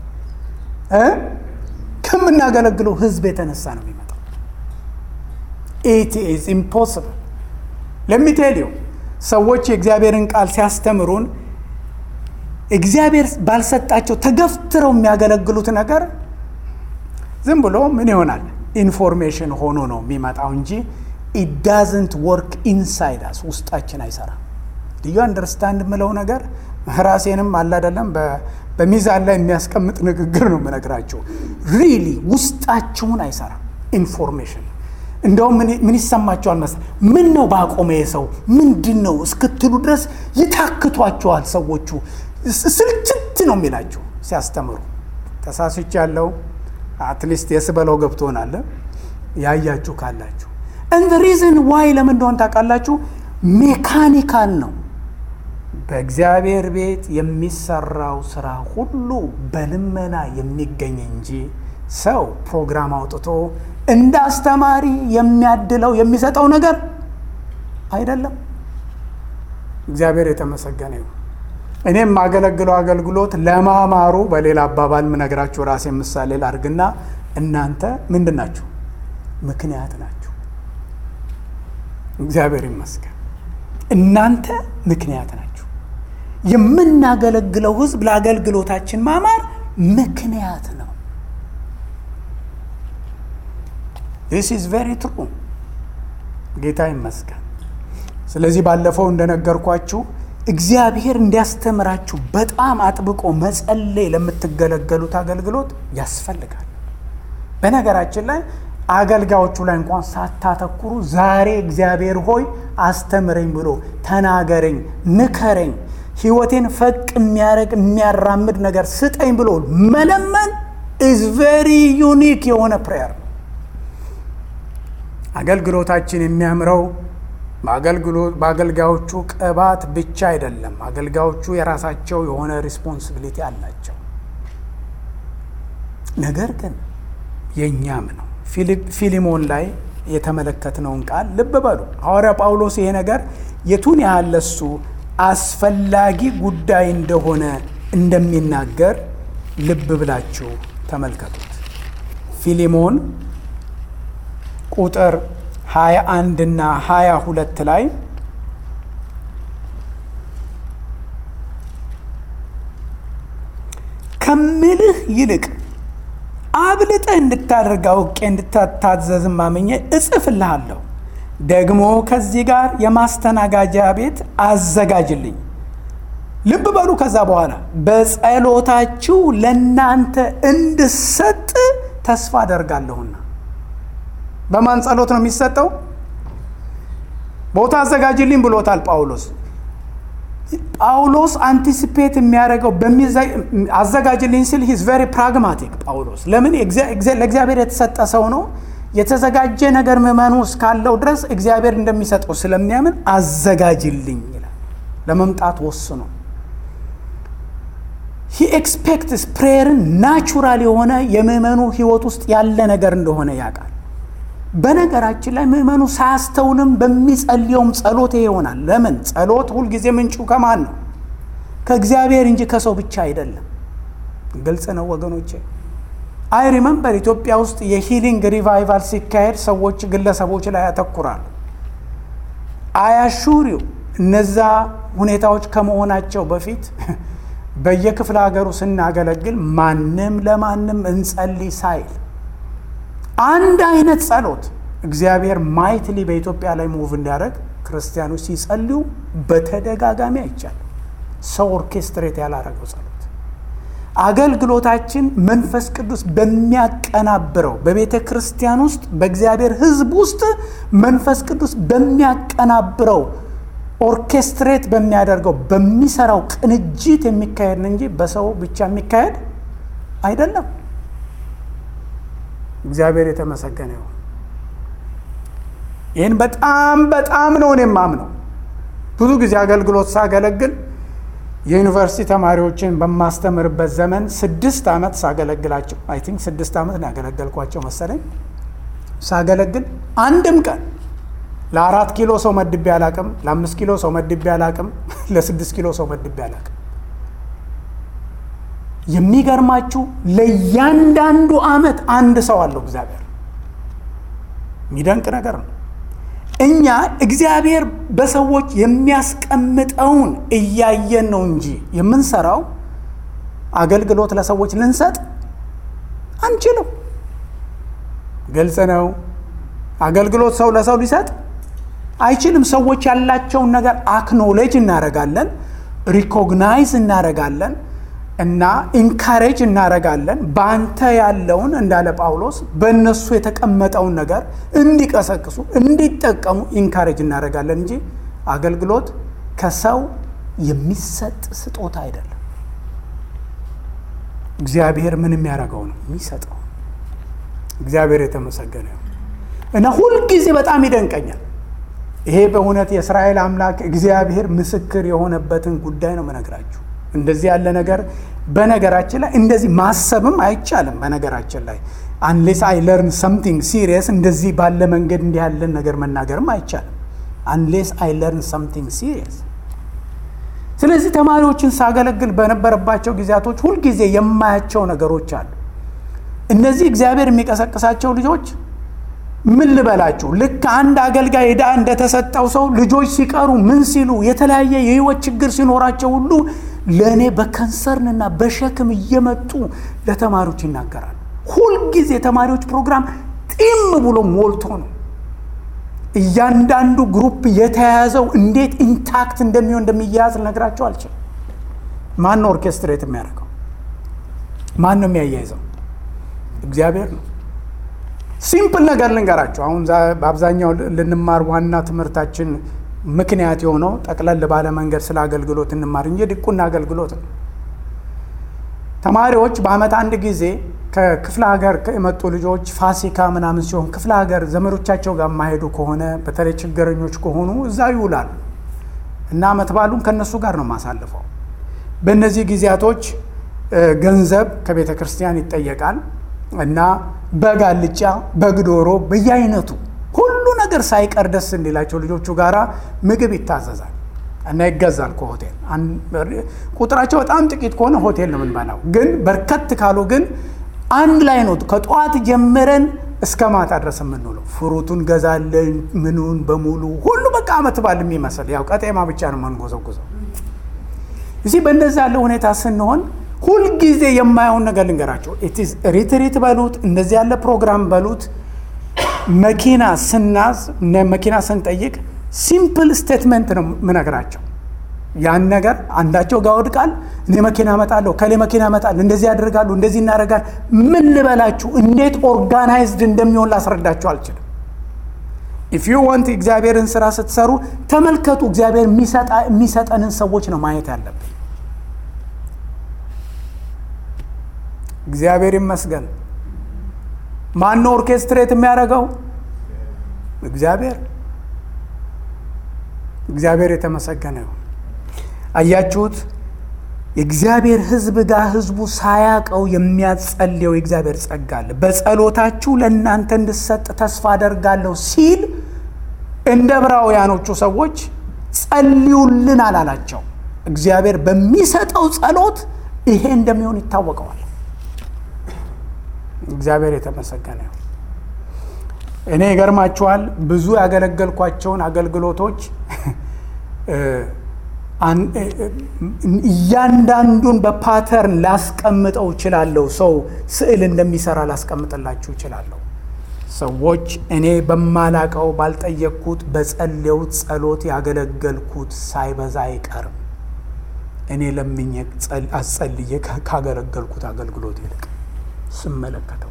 [SPEAKER 1] ከምናገለግለው ህዝብ የተነሳ ነው የሚመጣው። it is impossible. let me tell you ሰዎች የእግዚአብሔርን ቃል ሲያስተምሩን እግዚአብሔር ባልሰጣቸው ተገፍትረው የሚያገለግሉት ነገር ዝም ብሎ ምን ይሆናል? ኢንፎርሜሽን ሆኖ ነው የሚመጣው እንጂ it doesn't work inside us። ውስጣችን አይሰራም። do you understand የምለው ነገር ራሴንም አለ አይደለም በሚዛን ላይ የሚያስቀምጥ ንግግር ነው የምነግራችሁ። really ውስጣችሁን አይሰራም ኢንፎርሜሽን። እንደውም ምን ይሰማችኋል መሰለኝ? ምን ነው ባቆመ ሰው ምንድነው እስክትሉ ድረስ ይታክቷቸዋል ሰዎቹ። ስልችት ነው የሚላችሁ ሲያስተምሩ። ተሳስቻለሁ አትሊስት የስበለው ገብቶናል ያያችሁ ካላችሁ። and the reason why ለምን እንደሆነ ታውቃላችሁ? ሜካኒካል ነው። በእግዚአብሔር ቤት የሚሰራው ስራ ሁሉ በልመና የሚገኝ እንጂ ሰው ፕሮግራም አውጥቶ እንደ አስተማሪ የሚያድለው የሚሰጠው ነገር አይደለም። እግዚአብሔር የተመሰገነ ይሁን። እኔም ማገለግለው አገልግሎት ለማማሩ በሌላ አባባል ምነግራችሁ ራሴ ምሳሌ ላድርግና እናንተ ምንድናችሁ? ምክንያት ናችሁ። እግዚአብሔር ይመስገን። እናንተ ምክንያት ናችሁ። የምናገለግለው ህዝብ ለአገልግሎታችን ማማር ምክንያት ነው። this is very true። ጌታ ይመስገን። ስለዚህ ባለፈው እንደነገርኳችሁ እግዚአብሔር እንዲያስተምራችሁ በጣም አጥብቆ መጸለይ ለምትገለገሉት አገልግሎት ያስፈልጋል። በነገራችን ላይ አገልጋዮቹ ላይ እንኳን ሳታተኩሩ ዛሬ እግዚአብሔር ሆይ አስተምረኝ ብሎ ተናገረኝ፣ ንከረኝ፣ ህይወቴን ፈቅ የሚያራምድ ነገር ስጠኝ ብሎ መለመን is very unique የሆነ prayer ነው። አገልግሎታችን የሚያምረው በአገልጋዮቹ ቅባት ብቻ አይደለም። አገልጋዮቹ የራሳቸው የሆነ ሪስፖንሲቢሊቲ አላቸው። ነገር ግን የኛም ነው። ፊሊሞን ላይ የተመለከትነውን ቃል ልብ በሉ። ሐዋርያ ጳውሎስ ይሄ ነገር የቱን ያህል ለሱ አስፈላጊ ጉዳይ እንደሆነ እንደሚናገር ልብ ብላችሁ ተመልከቱት። ፊሊሞን ቁጥር 21 እና 22 ላይ ከምልህ ይልቅ አብልጠህ እንድታደርግ አውቄ እንድታታዘዝ ማምኜ እጽፍልሃለሁ። ደግሞ ከዚህ ጋር የማስተናጋጃ ቤት አዘጋጅልኝ። ልብ በሉ። ከዛ በኋላ በጸሎታችሁ ለእናንተ እንድሰጥ ተስፋ አደርጋለሁና። በማን ጸሎት ነው የሚሰጠው? ቦታ አዘጋጅልኝ ብሎታል ጳውሎስ። ጳውሎስ አንቲሲፔት የሚያደርገው አዘጋጅልኝ ሲል ሂዝ ቬሪ ፕራግማቲክ ጳውሎስ። ለምን? ለእግዚአብሔር የተሰጠ ሰው ነው። የተዘጋጀ ነገር ምዕመኑ እስካለው ድረስ እግዚአብሔር እንደሚሰጠው ስለሚያምን አዘጋጅልኝ ይላል። ለመምጣት ወስኖ ሂ ኤክስፔክትስ ፕሬየርን ናቹራል የሆነ የምዕመኑ ህይወት ውስጥ ያለ ነገር እንደሆነ ያውቃል። በነገራችን ላይ ምዕመኑ ሳያስተውልም በሚጸልየውም ጸሎት ይሆናል። ለምን? ጸሎት ሁልጊዜ ምንጩ ከማን ነው? ከእግዚአብሔር እንጂ ከሰው ብቻ አይደለም። ግልጽ ነው ወገኖቼ። አይ ሪመምበር ኢትዮጵያ ውስጥ የሂሊንግ ሪቫይቫል ሲካሄድ ሰዎች ግለሰቦች ላይ ያተኩራሉ። አያሹሪው እነዛ ሁኔታዎች ከመሆናቸው በፊት በየክፍለ ሀገሩ ስናገለግል ማንም ለማንም እንጸልይ ሳይል አንድ አይነት ጸሎት እግዚአብሔር ማይትሊ በኢትዮጵያ ላይ ሙቭ እንዲያደርግ ክርስቲያኖች ሲጸልዩ በተደጋጋሚ አይቻል። ሰው ኦርኬስትሬት ያላረገው ጸሎት አገልግሎታችን መንፈስ ቅዱስ በሚያቀናብረው በቤተ ክርስቲያን ውስጥ በእግዚአብሔር ሕዝብ ውስጥ መንፈስ ቅዱስ በሚያቀናብረው ኦርኬስትሬት በሚያደርገው በሚሰራው ቅንጅት የሚካሄድ እንጂ በሰው ብቻ የሚካሄድ አይደለም። እግዚአብሔር የተመሰገነ ይሁን። ይህን በጣም ነው እኔ የማምነው። ብዙ ጊዜ አገልግሎት ሳገለግል የዩኒቨርሲቲ ተማሪዎችን በማስተምርበት ዘመን 6 ዓመት ሳገለግላቸው አይ ቲንክ 6 ዓመት ነው ያገለገልኳቸው መሰለኝ። ሳገለግል አንድም ቀን ለ4 ኪሎ ሰው መድቤ አላቅም፣ ለ5 ኪሎ ሰው መድቤ አላቅም፣ ለ6 ኪሎ ሰው መድቤ አላቅም። የሚገርማችሁ ለእያንዳንዱ ዓመት አንድ ሰው አለው እግዚአብሔር። የሚደንቅ ነገር ነው። እኛ እግዚአብሔር በሰዎች የሚያስቀምጠውን እያየን ነው እንጂ የምንሰራው አገልግሎት ለሰዎች ልንሰጥ አንችልም። ግልጽ ነው። አገልግሎት ሰው ለሰው ሊሰጥ አይችልም። ሰዎች ያላቸውን ነገር አክኖሌጅ እናረጋለን፣ ሪኮግናይዝ እናረጋለን እና ኢንካሬጅ እናረጋለን። በአንተ ያለውን እንዳለ ጳውሎስ በእነሱ የተቀመጠውን ነገር እንዲቀሰቅሱ እንዲጠቀሙ ኢንካሬጅ እናረጋለን እንጂ አገልግሎት ከሰው የሚሰጥ ስጦታ አይደለም። እግዚአብሔር ምን የሚያደርገው ነው? የሚሰጠው። እግዚአብሔር የተመሰገነ ነው። እና ሁልጊዜ በጣም ይደንቀኛል። ይሄ በእውነት የእስራኤል አምላክ እግዚአብሔር ምስክር የሆነበትን ጉዳይ ነው መነግራችሁ። እንደዚህ ያለ ነገር በነገራችን ላይ እንደዚህ ማሰብም አይቻልም። በነገራችን ላይ unless I learn something serious እንደዚህ ባለ መንገድ እንዲህ ያለን ነገር መናገርም አይቻልም unless I learn something serious። ስለዚህ ተማሪዎችን ሳገለግል በነበረባቸው ጊዜያቶች ሁልጊዜ የማያቸው ነገሮች አሉ። እነዚህ እግዚአብሔር የሚቀሰቅሳቸው ልጆች ምን ልበላችሁ፣ ልክ አንድ አገልጋይ ዕዳ እንደተሰጠው ሰው ልጆች ሲቀሩ ምን ሲሉ የተለያየ የህይወት ችግር ሲኖራቸው ሁሉ ለእኔ በከንሰርንና በሸክም እየመጡ ለተማሪዎች ይናገራል። ሁልጊዜ ተማሪዎች ፕሮግራም ጢም ብሎ ሞልቶ ነው። እያንዳንዱ ግሩፕ የተያያዘው እንዴት ኢንታክት እንደሚሆን እንደሚያያዝ ልነግራቸው አልችልም። ማን ነው ኦርኬስትሬት የሚያደርገው? ማን ነው የሚያያይዘው? እግዚአብሔር ነው። ሲምፕል ነገር ልንገራቸው። አሁን በአብዛኛው ልንማር ዋና ትምህርታችን ምክንያት የሆነው ጠቅለል ባለ መንገድ ስለ አገልግሎት እንማር እንጂ ዲቁና አገልግሎት ነው። ተማሪዎች በአመት አንድ ጊዜ ከክፍለ ሀገር የመጡ ልጆች ፋሲካ ምናምን ሲሆን ክፍለ ሀገር ዘመዶቻቸው ጋር ማሄዱ ከሆነ በተለይ ችግረኞች ከሆኑ እዛ ይውላሉ እና አመት ባሉን ከነሱ ጋር ነው ማሳልፈው። በእነዚህ ጊዜያቶች ገንዘብ ከቤተ ክርስቲያን ይጠየቃል እና በግ አልጫ፣ በግ ዶሮ በየአይነቱ ነገር ሳይቀር ደስ እንዲላቸው ልጆቹ ጋራ ምግብ ይታዘዛል እና ይገዛል ከሆቴል። ቁጥራቸው በጣም ጥቂት ከሆነ ሆቴል ነው የምንበላው፣ ግን በርከት ካሉ ግን አንድ ላይ ነው ከጠዋት ጀምረን እስከ ማታ ድረስ የምንውለው። ፍሩቱን ገዛለን፣ ምኑን በሙሉ ሁሉ በቃ ዓመት በዓል የሚመስል ያው ቀጤማ ብቻ ነው የምንጎዘጉዘው። እዚህ በእንደዚህ ያለ ሁኔታ ስንሆን ሁልጊዜ የማየውን ነገር ልንገራቸው። ኢትስ ሪትሪት በሉት እንደዚህ ያለ ፕሮግራም በሉት መኪና ስናዝ መኪና ስንጠይቅ ሲምፕል ስቴትመንት ነው ምነግራቸው። ያን ነገር አንዳቸው ጋር ወድቃል፣ እኔ መኪና እመጣለሁ፣ ከሌ መኪና እመጣለሁ፣ እንደዚህ ያደርጋሉ፣ እንደዚህ እናደርጋል። ምን ልበላችሁ፣ እንዴት ኦርጋናይዝድ እንደሚሆን ላስረዳችሁ አልችልም። ኢፍ ዩ ዋንት እግዚአብሔርን ስራ ስትሰሩ ተመልከቱ። እግዚአብሔር የሚሰጠንን ሰዎች ነው ማየት ያለብን። እግዚአብሔር ይመስገን። ማን ነው ኦርኬስትሬት የሚያደርገው? እግዚአብሔር የተመሰገነ ይሁን። አያችሁት? የእግዚአብሔር ሕዝብ ጋር ሕዝቡ ሳያቀው የሚያጸልየው የእግዚአብሔር ጸጋ አለ። በጸሎታችሁ ለእናንተ እንድሰጥ ተስፋ አደርጋለሁ ሲል እንደ ዕብራውያኖቹ ሰዎች ጸልዩልን አላላቸው። እግዚአብሔር በሚሰጠው ጸሎት ይሄ እንደሚሆን ይታወቀዋል። እግዚአብሔር የተመሰገነ ይሁን። እኔ ይገርማችኋል፣ ብዙ ያገለገልኳቸውን አገልግሎቶች እያንዳንዱን በፓተርን ላስቀምጠው እችላለሁ። ሰው ስዕል እንደሚሰራ ላስቀምጥላችሁ እችላለሁ። ሰዎች እኔ በማላቀው ባልጠየቅኩት በጸለዩት ጸሎት ያገለገልኩት ሳይበዛ አይቀርም። እኔ ለምኜ አጸልዬ ካገለገልኩት አገልግሎት ይልቅ ስመለከተው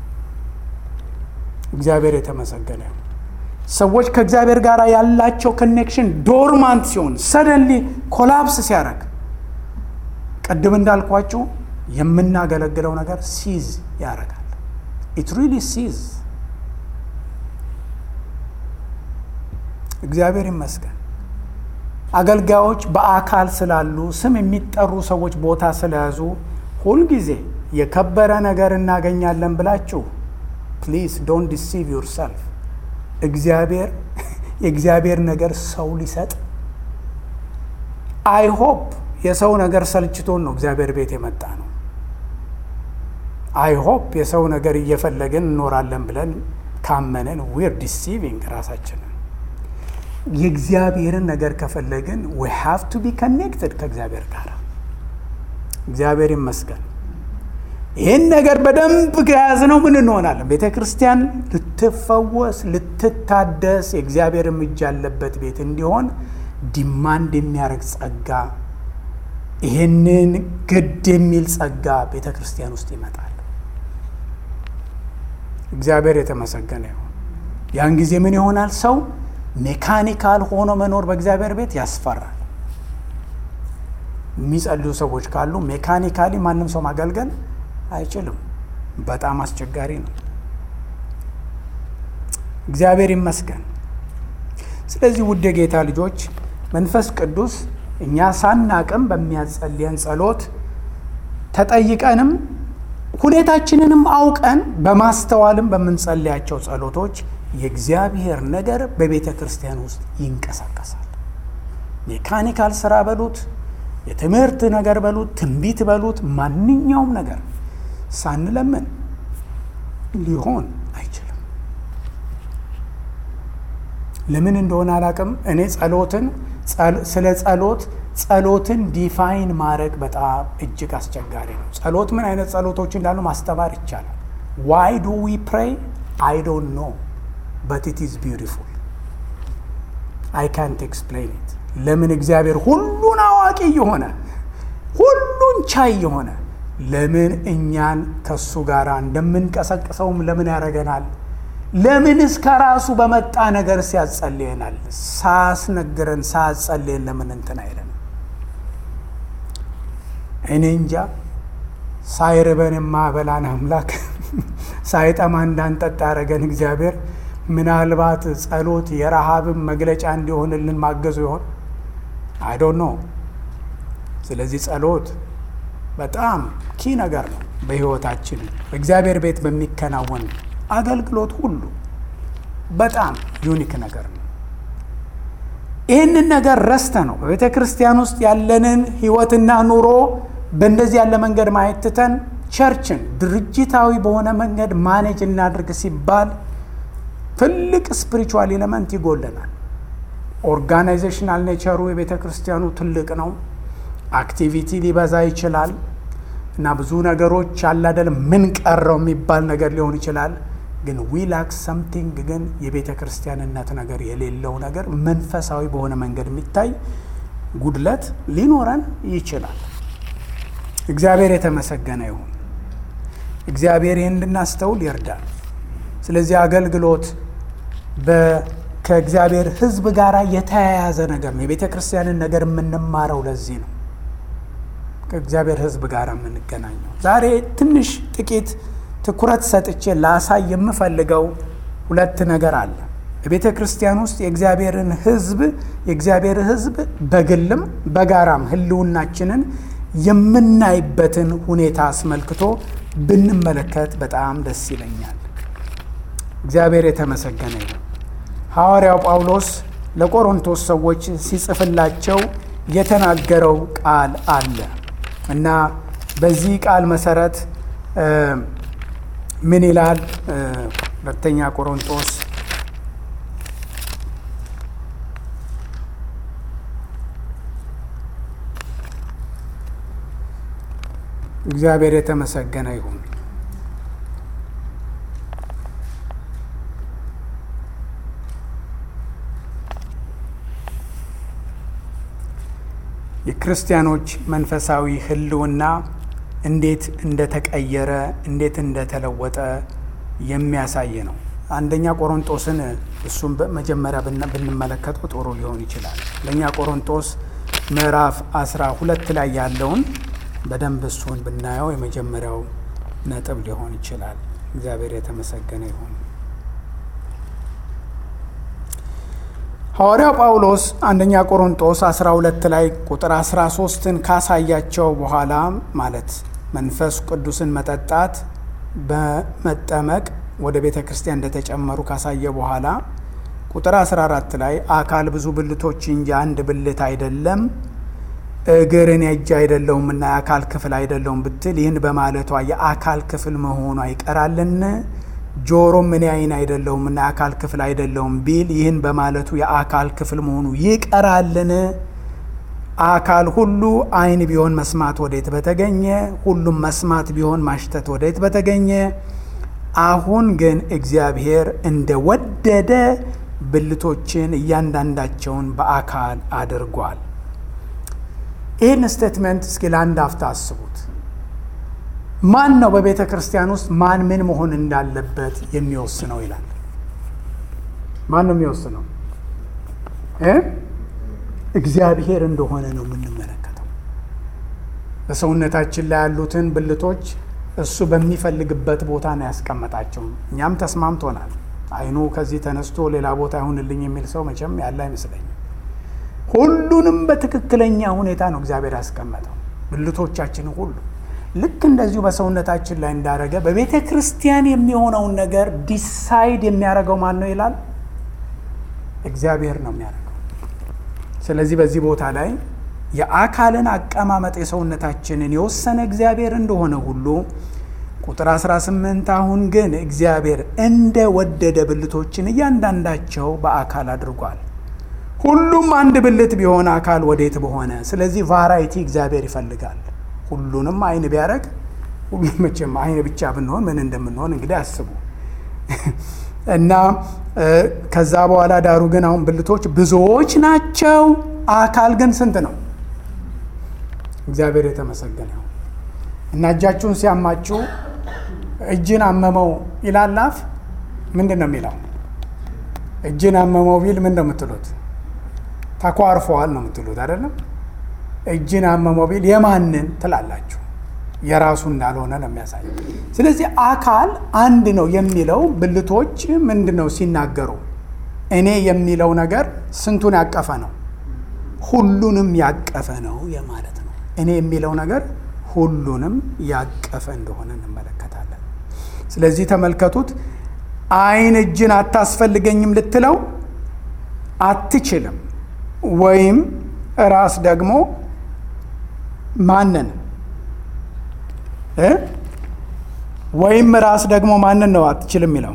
[SPEAKER 1] እግዚአብሔር የተመሰገነ ይሁን። ሰዎች ከእግዚአብሔር ጋር ያላቸው ኮኔክሽን ዶርማንት ሲሆን ሰደንሊ ኮላፕስ ሲያደርግ ቅድም እንዳልኳችሁ የምናገለግለው ነገር ሲዝ ያደርጋል። ኢት ሪሊ ሲዝ። እግዚአብሔር ይመስገን። አገልጋዮች በአካል ስላሉ ስም የሚጠሩ ሰዎች ቦታ ስለያዙ ሁልጊዜ የከበረ ነገር እናገኛለን ብላችሁ ፕሊዝ ዶንት ዲሲቭ ዩርሰልፍ። የእግዚአብሔር ነገር ሰው ሊሰጥ አይ ሆፕ የሰው ነገር ሰልችቶን ነው እግዚአብሔር ቤት የመጣ ነው። አይ ሆፕ የሰው ነገር እየፈለግን እንኖራለን ብለን ካመንን ዊር ዲሲቪንግ ራሳችንን። የእግዚአብሔርን ነገር ከፈለግን we have to be connected ከእግዚአብሔር ጋር። እግዚአብሔር ይመስገን። ይህን ነገር በደንብ ከያዝነው ምን እንሆናለን? ቤተ ክርስቲያን ልትፈወስ ልትታደስ የእግዚአብሔር እጅ ያለበት ቤት እንዲሆን ዲማንድ የሚያደርግ ጸጋ፣ ይህንን ግድ የሚል ጸጋ ቤተ ክርስቲያን ውስጥ ይመጣል። እግዚአብሔር የተመሰገነ ይሁን። ያን ጊዜ ምን ይሆናል? ሰው ሜካኒካል ሆኖ መኖር በእግዚአብሔር ቤት ያስፈራል። የሚጸልዩ ሰዎች ካሉ ሜካኒካሊ ማንም ሰው ማገልገል አይችልም። በጣም አስቸጋሪ ነው። እግዚአብሔር ይመስገን። ስለዚህ ውድ ጌታ ልጆች መንፈስ ቅዱስ እኛ ሳናቅም በሚያጸልየን ጸሎት ተጠይቀንም ሁኔታችንንም አውቀን በማስተዋልም በምንጸልያቸው ጸሎቶች የእግዚአብሔር ነገር በቤተ ክርስቲያን ውስጥ ይንቀሳቀሳል። ሜካኒካል ስራ በሉት፣ የትምህርት ነገር በሉት፣ ትንቢት በሉት፣ ማንኛውም ነገር ሳንለምን ሊሆን አይችልም። ለምን እንደሆነ አላቅም። እኔ ስለ ጸሎትን ዲፋይን ማድረግ በጣም እጅግ አስቸጋሪ ነው። ጸሎት ምን አይነት ጸሎቶች እንዳሉ ማስተማር ይቻላል። why do we pray? I don't know, but it is beautiful. I can't explain it. ለምን እግዚአብሔር ሁሉን አዋቂ የሆነ ሁሉን ቻይ የሆነ ለምን እኛን ከሱ ጋር እንደምንቀሰቅሰውም ለምን ያደርገናል? ለምን እስከ ራሱ በመጣ ነገር ሲያጸልየናል? ሳስነግረን ሳጸልየን ለምን እንትን አይለን? እኔ እንጃ። ሳይርበን የማበላን አምላክ ሳይጠማ እንዳንጠጣ ያደረገን እግዚአብሔር ምናልባት ጸሎት የረሃብን መግለጫ እንዲሆንልን ማገዙ ይሆን? አይ ዶንት ኖ። ስለዚህ ጸሎት በጣም ኪ ነገር ነው በህይወታችን። በእግዚአብሔር ቤት በሚከናወን አገልግሎት ሁሉ በጣም ዩኒክ ነገር ነው። ይህንን ነገር ረስተ ነው በቤተ ክርስቲያን ውስጥ ያለንን ህይወትና ኑሮ በእንደዚህ ያለ መንገድ ማየት ትተን ቸርችን ድርጅታዊ በሆነ መንገድ ማኔጅ እናድርግ ሲባል ትልቅ ስፒሪቹዋል ኤሌመንት ይጎለናል። ኦርጋናይዜሽናል ኔቸሩ የቤተ ክርስቲያኑ ትልቅ ነው። አክቲቪቲ ሊበዛ ይችላል እና ብዙ ነገሮች አላደለ ምን ቀረው የሚባል ነገር ሊሆን ይችላል። ግን ዊ ላክ ሰምቲንግ ግን የቤተ ክርስቲያንነት ነገር የሌለው ነገር መንፈሳዊ በሆነ መንገድ የሚታይ ጉድለት ሊኖረን ይችላል። እግዚአብሔር የተመሰገነ ይሁን። እግዚአብሔር ይህን እንድናስተውል ይርዳል። ስለዚህ አገልግሎት ከእግዚአብሔር ሕዝብ ጋር የተያያዘ ነገር ነው። የቤተ ክርስቲያንን ነገር የምንማረው ለዚህ ነው፣ ከእግዚአብሔር ሕዝብ ጋር የምንገናኘው። ዛሬ ትንሽ ጥቂት ትኩረት ሰጥቼ ላሳይ የምፈልገው ሁለት ነገር አለ። በቤተ ክርስቲያን ውስጥ የእግዚአብሔር ሕዝብ በግልም በጋራም ህልውናችንን የምናይበትን ሁኔታ አስመልክቶ ብንመለከት በጣም ደስ ይለኛል። እግዚአብሔር የተመሰገነ ይሁን። ሐዋርያው ጳውሎስ ለቆሮንቶስ ሰዎች ሲጽፍላቸው የተናገረው ቃል አለ እና በዚህ ቃል መሰረት ምን ይላል? ሁለተኛ ቆሮንቶስ እግዚአብሔር የተመሰገነ ይሁን። የክርስቲያኖች መንፈሳዊ ህልውና እንዴት እንደተቀየረ እንዴት እንደተለወጠ የሚያሳይ ነው። አንደኛ ቆሮንቶስን እሱም በመጀመሪያ ብንመለከተው ጥሩ ሊሆን ይችላል። ለኛ ቆሮንቶስ ምዕራፍ 12 ላይ ያለውን በደንብ እሱን ብናየው የመጀመሪያው ነጥብ ሊሆን ይችላል። እግዚአብሔር የተመሰገነ ይሁን። ሐዋርያው ጳውሎስ አንደኛ ቆሮንቶስ 12 ላይ ቁጥር 13ን ካሳያቸው በኋላ ማለት መንፈስ ቅዱስን መጠጣት በመጠመቅ ወደ ቤተ ክርስቲያን እንደተጨመሩ ካሳየ በኋላ ቁጥር 14 ላይ አካል ብዙ ብልቶች እንጂ አንድ ብልት አይደለም፣ እግርን እጅ አይደለሁም እና የአካል ክፍል አይደለሁም ብትል ይህን በማለቷ የአካል ክፍል መሆኗ ይቀራልን? ጆሮም እኔ ዓይን አይደለሁም እና የአካል ክፍል አይደለሁም ቢል ይህን በማለቱ የአካል ክፍል መሆኑ ይቀራልን? አካል ሁሉ ዓይን ቢሆን መስማት ወዴት በተገኘ? ሁሉም መስማት ቢሆን ማሽተት ወዴት በተገኘ? አሁን ግን እግዚአብሔር እንደወደደ ብልቶችን እያንዳንዳቸውን በአካል አድርጓል። ይህን ስቴትመንት እስኪ ለአንድ አፍታ አስቡት። ማን ነው በቤተ ክርስቲያን ውስጥ ማን ምን መሆን እንዳለበት የሚወስነው ይላል? ማን ነው የሚወስነው? እግዚአብሔር እንደሆነ ነው የምንመለከተው። በሰውነታችን ላይ ያሉትን ብልቶች እሱ በሚፈልግበት ቦታ ነው ያስቀመጣቸው። እኛም ተስማምቶናል። ዓይኑ ከዚህ ተነስቶ ሌላ ቦታ ይሁንልኝ የሚል ሰው መቼም ያለ አይመስለኝም። ሁሉንም በትክክለኛ ሁኔታ ነው እግዚአብሔር ያስቀመጠው፣ ብልቶቻችን ሁሉ። ልክ እንደዚሁ በሰውነታችን ላይ እንዳረገ በቤተ ክርስቲያን የሚሆነውን ነገር ዲሳይድ የሚያደርገው ማን ነው ይላል? እግዚአብሔር ነው የሚያደርገው። ስለዚህ በዚህ ቦታ ላይ የአካልን አቀማመጥ የሰውነታችንን የወሰነ እግዚአብሔር እንደሆነ ሁሉ ቁጥር 18 አሁን ግን እግዚአብሔር እንደወደደ ብልቶችን እያንዳንዳቸው በአካል አድርጓል። ሁሉም አንድ ብልት ቢሆን አካል ወዴት በሆነ። ስለዚህ ቫራይቲ እግዚአብሔር ይፈልጋል። ሁሉንም ዓይን ቢያደርግ ሁሉም መቼም ዓይን ብቻ ብንሆን ምን እንደምንሆን እንግዲህ አስቡ። እና ከዛ በኋላ ዳሩ ግን አሁን ብልቶች ብዙዎች ናቸው፣ አካል ግን ስንት ነው? እግዚአብሔር የተመሰገነ ነው። እና እጃችሁን ሲያማችሁ እጅን አመመው ይላል አፍ። ምንድን ነው የሚለው? እጅን አመመው ቢል ምን ነው የምትሉት? ተኳርፈዋል ነው የምትሉት አይደለም? እጅን አመመው ቢል የማንን ትላላችሁ? የራሱ እንዳልሆነ ነው የሚያሳይ። ስለዚህ አካል አንድ ነው የሚለው ብልቶች ምንድን ነው ሲናገሩ? እኔ የሚለው ነገር ስንቱን ያቀፈ ነው? ሁሉንም ያቀፈ ነው የማለት ነው። እኔ የሚለው ነገር ሁሉንም ያቀፈ እንደሆነ እንመለከታለን። ስለዚህ ተመልከቱት፣ ዓይን እጅን አታስፈልገኝም ልትለው አትችልም። ወይም ራስ ደግሞ ማንን ወይም ራስ ደግሞ ማንን ነው አትችልም ይለው?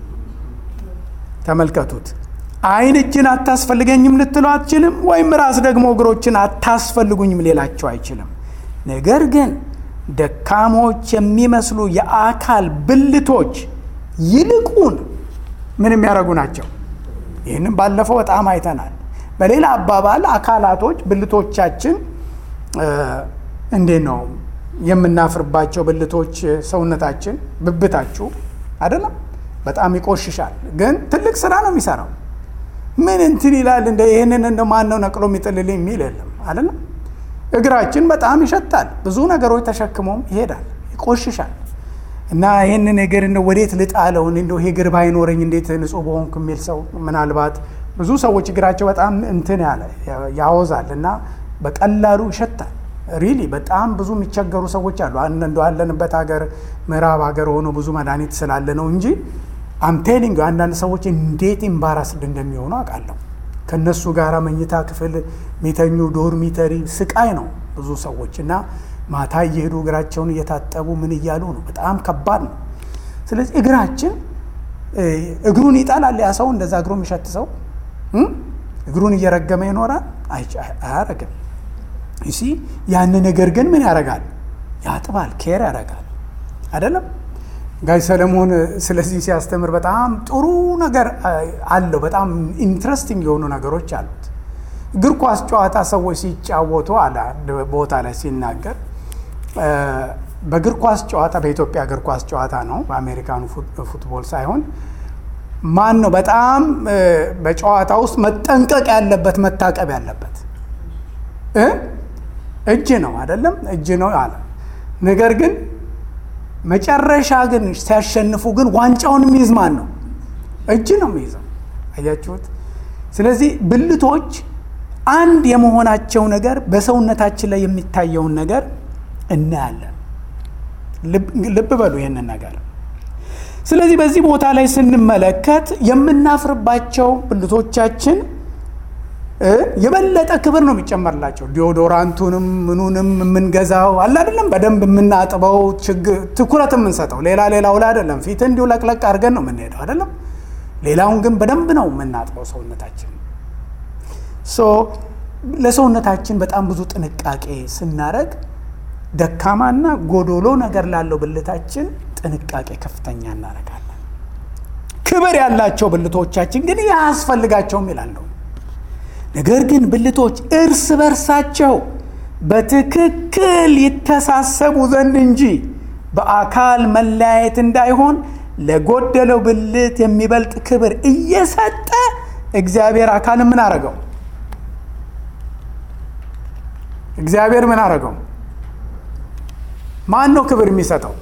[SPEAKER 1] ተመልከቱት። ዓይን እጅን አታስፈልገኝም ልትለው አትችልም። ወይም ራስ ደግሞ እግሮችን አታስፈልጉኝም ሊላቸው አይችልም። ነገር ግን ደካሞች የሚመስሉ የአካል ብልቶች ይልቁን ምን የሚያደርጉ ናቸው? ይህንም ባለፈው በጣም አይተናል። በሌላ አባባል አካላቶች ብልቶቻችን እንዴት ነው የምናፍርባቸው? ብልቶች ሰውነታችን ብብታችሁ አይደለም በጣም ይቆሽሻል፣ ግን ትልቅ ስራ ነው የሚሰራው። ምን እንትን ይላል እንደ ይሄንን እንደ ማን ነው ነቅሎ የሚጥልልኝ የሚል የለም አይደለም። እግራችን በጣም ይሸታል፣ ብዙ ነገሮች ተሸክሞም ይሄዳል፣ ይቆሽሻል። እና ይሄንን እግር እንደው ወዴት ልጣለው እንደው ይሄ እግር ባይኖረኝ እንዴት ንጹህ በሆንኩ የሚል ሰው ምናልባት ብዙ ሰዎች እግራቸው በጣም እንትን ያለ ያወዛል እና በቀላሉ ይሸታል። ሪሊ በጣም ብዙ የሚቸገሩ ሰዎች አሉ። እንደው ያለንበት ሀገር ምዕራብ ሀገር ሆኖ ብዙ መድኃኒት ስላለ ነው እንጂ አምቴሊንግ አንዳንድ ሰዎች እንዴት ኢምባራስድ እንደሚሆኑ አውቃለሁ። ከነሱ ጋር መኝታ ክፍል ሚተኙ ዶርሚተሪ ስቃይ ነው ብዙ ሰዎች እና ማታ እየሄዱ እግራቸውን እየታጠቡ ምን እያሉ ነው። በጣም ከባድ ነው። ስለዚህ እግራችን እግሩን ይጣላል። ያ ሰው እንደዛ እግሩ የሚሸት ሰው እግሩን እየረገመ ይኖራል? አያረግም። እሺ ያን ነገር ግን ምን ያደርጋል? ያጥባል፣ ኬር ያደርጋል አይደለም? ጋይ ሰለሞን ስለዚህ ሲያስተምር በጣም ጥሩ ነገር አለው። በጣም ኢንትረስቲንግ የሆኑ ነገሮች አሉት። እግር ኳስ ጨዋታ ሰዎች ሲጫወቱ አለ ቦታ ላይ ሲናገር በእግር ኳስ ጨዋታ በኢትዮጵያ እግር ኳስ ጨዋታ ነው፣ በአሜሪካኑ ፉትቦል ሳይሆን ማን ነው በጣም በጨዋታ ውስጥ መጠንቀቅ ያለበት መታቀብ ያለበት እጅ ነው አይደለም? እጅ ነው አለ። ነገር ግን መጨረሻ ግን ሲያሸንፉ ግን ዋንጫውን የሚይዝ ማን ነው? እጅ ነው የሚይዘው። አያችሁት? ስለዚህ ብልቶች አንድ የመሆናቸው ነገር በሰውነታችን ላይ የሚታየውን ነገር እናያለን። ልብ በሉ ይህንን ነገር። ስለዚህ በዚህ ቦታ ላይ ስንመለከት የምናፍርባቸው ብልቶቻችን የበለጠ ክብር ነው የሚጨመርላቸው። ዲዮዶራንቱንም ምኑንም የምንገዛው አለ አይደለም፣ በደንብ የምናጥበው ትኩረት የምንሰጠው ሌላው ላይ አይደለም። ፊት እንዲሁ ለቅለቅ አድርገን ነው የምንሄደው አይደለም። ሌላውን ግን በደንብ ነው የምናጥበው ሰውነታችን። ለሰውነታችን በጣም ብዙ ጥንቃቄ ስናደርግ ደካማና ጎዶሎ ነገር ላለው ብልታችን ጥንቃቄ ከፍተኛ እናደርጋለን። ክብር ያላቸው ብልቶቻችን ግን ያስፈልጋቸውም ይላሉ። ነገር ግን ብልቶች እርስ በርሳቸው በትክክል ይተሳሰቡ ዘንድ እንጂ በአካል መለያየት እንዳይሆን ለጎደለው ብልት የሚበልጥ ክብር እየሰጠ እግዚአብሔር አካልን ምን አረገው? እግዚአብሔር ምን አረገው? ማን ነው ክብር የሚሰጠው?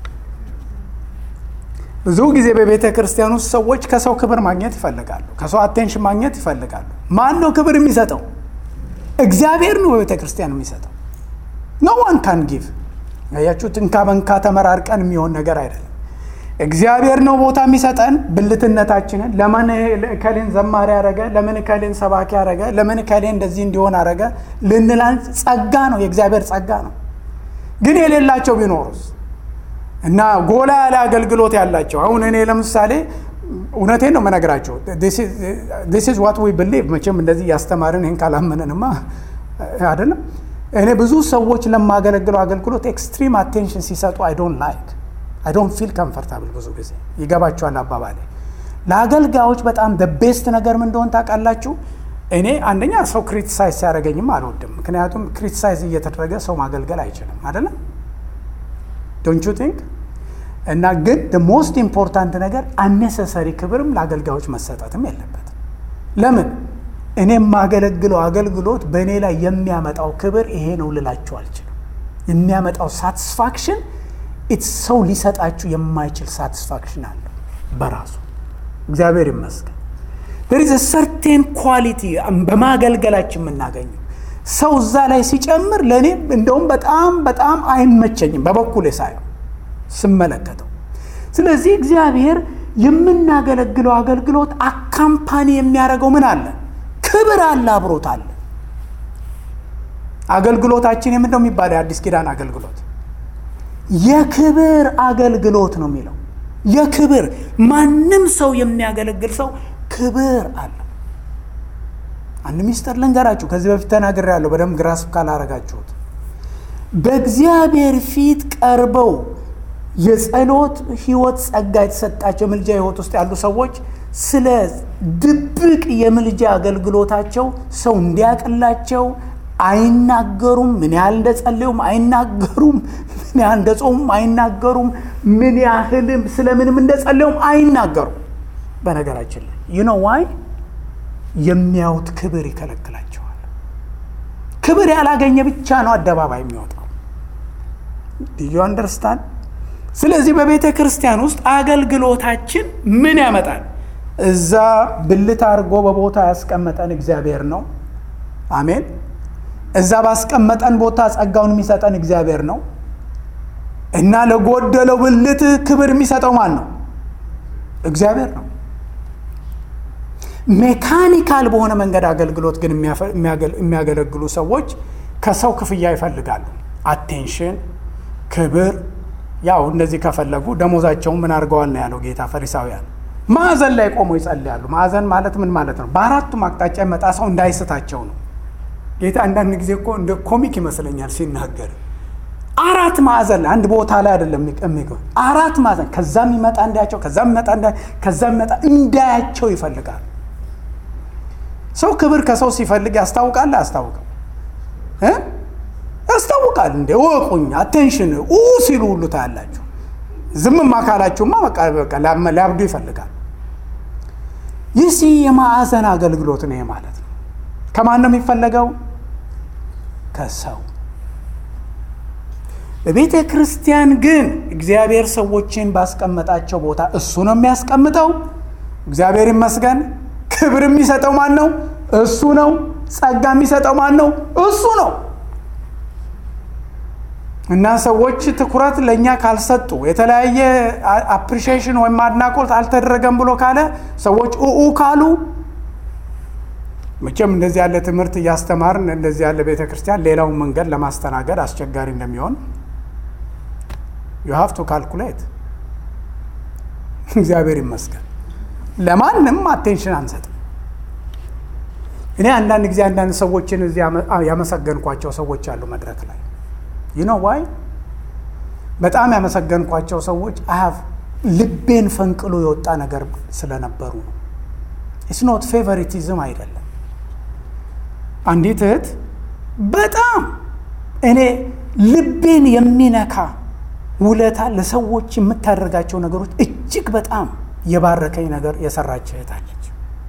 [SPEAKER 1] ብዙ ጊዜ በቤተ ክርስቲያን ውስጥ ሰዎች ከሰው ክብር ማግኘት ይፈልጋሉ፣ ከሰው አቴንሽን ማግኘት ይፈልጋሉ። ማን ነው ክብር የሚሰጠው? እግዚአብሔር ነው በቤተ ክርስቲያን የሚሰጠው። ኖ ዋን ካን ጊቭ። ያያችሁት እንካ በንካ ተመራርቀን የሚሆን ነገር አይደለም። እግዚአብሔር ነው ቦታ የሚሰጠን። ብልትነታችንን ለምን ከሌን ዘማሪ ያረገ፣ ለምን ከሌን ሰባኪ ያረገ፣ ለምን ከሌን እንደዚህ እንዲሆን አረገ ልንላን ጸጋ ነው፣ የእግዚአብሔር ጸጋ ነው። ግን የሌላቸው ቢኖሩስ እና ጎላ ያለ አገልግሎት ያላቸው፣ አሁን እኔ ለምሳሌ እውነቴን ነው መነግራቸው፣ this is what we believe። መቼም እንደዚህ ያስተማርን ይሄን ካላመነንማ አይደለም። እኔ ብዙ ሰዎች ለማገለግለው አገልግሎት ኤክስትሪም አቴንሽን ሲሰጡ I don't feel comfortable። ብዙ ጊዜ ይገባቸዋል አባባሌ። ለአገልጋዮች በጣም the best ነገር ምን እንደሆነ ታውቃላችሁ? እኔ አንደኛ ሰው ክሪቲሳይዝ ሲያደርገኝም አልወድም። ምክንያቱም ክሪቲሳይዝ እየተደረገ ሰው ማገልገል አይችልም አይደለም? don't you think? እና ግን the most important ነገር unnecessary ክብርም ለአገልጋዮች መሰጠትም የለበትም። ለምን? እኔ የማገለግለው አገልግሎት በእኔ ላይ የሚያመጣው ክብር ይሄ ነው ልላችሁ አልችልም። የሚያመጣው ሳቲስፋክሽን ሰው ሊሰጣችሁ የማይችል ሳቲስፋክሽን አለ በራሱ። እግዚአብሔር ይመስገን። there is a certain quality በማገልገላችን የምናገኘው። ሰው እዛ ላይ ሲጨምር ለእኔ እንደውም በጣም አይመቸኝም በበኩሌ ሳይሆን ስመለከተው። ስለዚህ እግዚአብሔር የምናገለግለው አገልግሎት አካምፓኒ የሚያደርገው ምን አለ? ክብር አለ፣ አብሮት አለ። አገልግሎታችን የምንድነው የሚባለው? የአዲስ ኪዳን አገልግሎት የክብር አገልግሎት ነው የሚለው። የክብር ማንም ሰው የሚያገለግል ሰው ክብር አለ። አንድ ሚስጥር ልንገራችሁ፣ ከዚህ በፊት ተናግሬያለሁ። በደንብ ግራስፕ ካላረጋችሁት በእግዚአብሔር ፊት ቀርበው የጸሎት ህይወት ጸጋ የተሰጣቸው ምልጃ ህይወት ውስጥ ያሉ ሰዎች ስለ ድብቅ የምልጃ አገልግሎታቸው ሰው እንዲያቀላቸው አይናገሩም። ምን ያህል እንደጸለዩም አይናገሩም። ምን ያህል እንደጾሙም አይናገሩም። ምን ያህልም ስለምንም እንደጸለዩም አይናገሩም። በነገራችን ላይ you know why? የሚያዩት ክብር ይከለክላቸዋል። ክብር ያላገኘ ብቻ ነው አደባባይ የሚወጣው። do you understand? ስለዚህ በቤተ ክርስቲያን ውስጥ አገልግሎታችን ምን ያመጣል? እዛ ብልት አድርጎ በቦታ ያስቀመጠን እግዚአብሔር ነው። አሜን። እዛ ባስቀመጠን ቦታ ጸጋውን የሚሰጠን እግዚአብሔር ነው። እና ለጎደለው ብልት ክብር የሚሰጠው ማን ነው? እግዚአብሔር ነው። ሜካኒካል በሆነ መንገድ አገልግሎት ግን የሚያገለግሉ ሰዎች ከሰው ክፍያ ይፈልጋሉ። አቴንሽን፣ ክብር። ያው እንደዚህ ከፈለጉ ደሞዛቸውን ምን አድርገዋል ነው ያለው ጌታ። ፈሪሳውያን ማዕዘን ላይ ቆመው ይጸልያሉ። ማዕዘን ማለት ምን ማለት ነው? በአራቱም አቅጣጫ የመጣ ሰው እንዳይስታቸው ነው። ጌታ አንዳንድ ጊዜ እኮ እንደ ኮሚክ ይመስለኛል ሲናገር። አራት ማዕዘን ላይ አንድ ቦታ ላይ አይደለም የሚቀመጠው። አራት ማዕዘን ከዛም ይመጣ እንዳያቸው፣ ከዛም ይመጣ ከዛም ይመጣ እንዳያቸው ይፈልጋል። ሰው ክብር ከሰው ሲፈልግ ያስታውቃል አያስታውቅም? ያስታውቃል። እንደ ወቁኝ አቴንሽን ሲሉ ሁሉ ታያላችሁ። ዝም አካላችሁማ በቃ ሊያብዱ ይፈልጋል። ይህ የማዕዘን አገልግሎት ነው ማለት ነው። ከማን ነው የሚፈለገው? ከሰው። በቤተ ክርስቲያን ግን እግዚአብሔር ሰዎችን ባስቀመጣቸው ቦታ እሱ ነው የሚያስቀምጠው። እግዚአብሔር ይመስገን። ክብር የሚሰጠው ማን ነው? እሱ ነው። ጸጋ የሚሰጠው ማን ነው? እሱ ነው። እና ሰዎች ትኩረት ለኛ ካልሰጡ፣ የተለያየ አፕሪሺዬሽን ወይም አድናቆት አልተደረገም ብሎ ካለ ሰዎች ካሉ መቼም እንደዚህ ያለ ትምህርት እያስተማርን እንደዚህ ያለ ቤተክርስቲያን ሌላውን መንገድ ለማስተናገድ አስቸጋሪ እንደሚሆን you have to calculate። እግዚአብሔር ይመስገን ለማንም አቴንሽን አንሰጥ። እኔ አንዳንድ ጊዜ አንዳንድ ሰዎችን እዚህ ያመሰገንኳቸው ሰዎች አሉ መድረክ ላይ you know why? በጣም ያመሰገንኳቸው ሰዎች ልቤን ፈንቅሎ የወጣ ነገር ስለነበሩ ነው። it's not favoritism አይደለም። አንዲት እህት በጣም እኔ ልቤን የሚነካ ውለታ ለሰዎች የምታደርጋቸው ነገሮች እጅግ በጣም የባረከኝ ነገር የሰራች እህት አለች።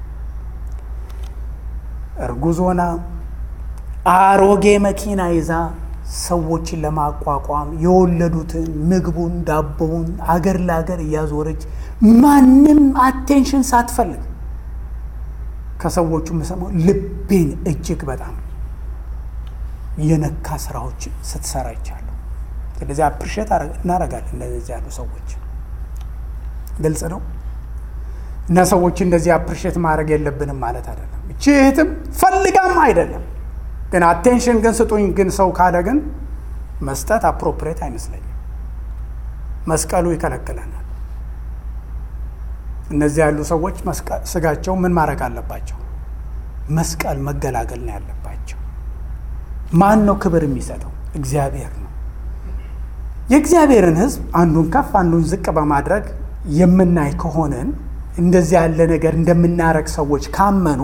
[SPEAKER 1] እርጉዝ ሆና አሮጌ መኪና ይዛ ሰዎችን ለማቋቋም የወለዱትን ምግቡን፣ ዳቦውን አገር ለአገር እያዞረች ማንም አቴንሽን ሳትፈልግ ከሰዎቹ መሰማው ልቤን እጅግ በጣም የነካ ስራዎች ስትሰራ ይቻላል። ስለዚህ አፕሪሼት እናደርጋለን እንደዚህ ያሉ ሰዎች። ግልጽ ነው። እና ሰዎች እንደዚህ አፕሪሼት ማድረግ የለብንም ማለት አይደለም። እቺ እህትም ፈልጋም አይደለም፣ ግን አቴንሽን ግን ስጡኝ ግን ሰው ካለ ግን መስጠት አፕሮፕሪየት አይመስለኝም። መስቀሉ ይከለክለናል። እነዚህ ያሉ ሰዎች ስጋቸው ምን ማድረግ አለባቸው? መስቀል መገላገል ነው ያለባቸው። ማን ነው ክብር የሚሰጠው? እግዚአብሔር ነው። የእግዚአብሔርን ሕዝብ አንዱን ከፍ አንዱን ዝቅ በማድረግ የምናይ ከሆነን እንደዚህ ያለ ነገር እንደምናረግ ሰዎች ካመኑ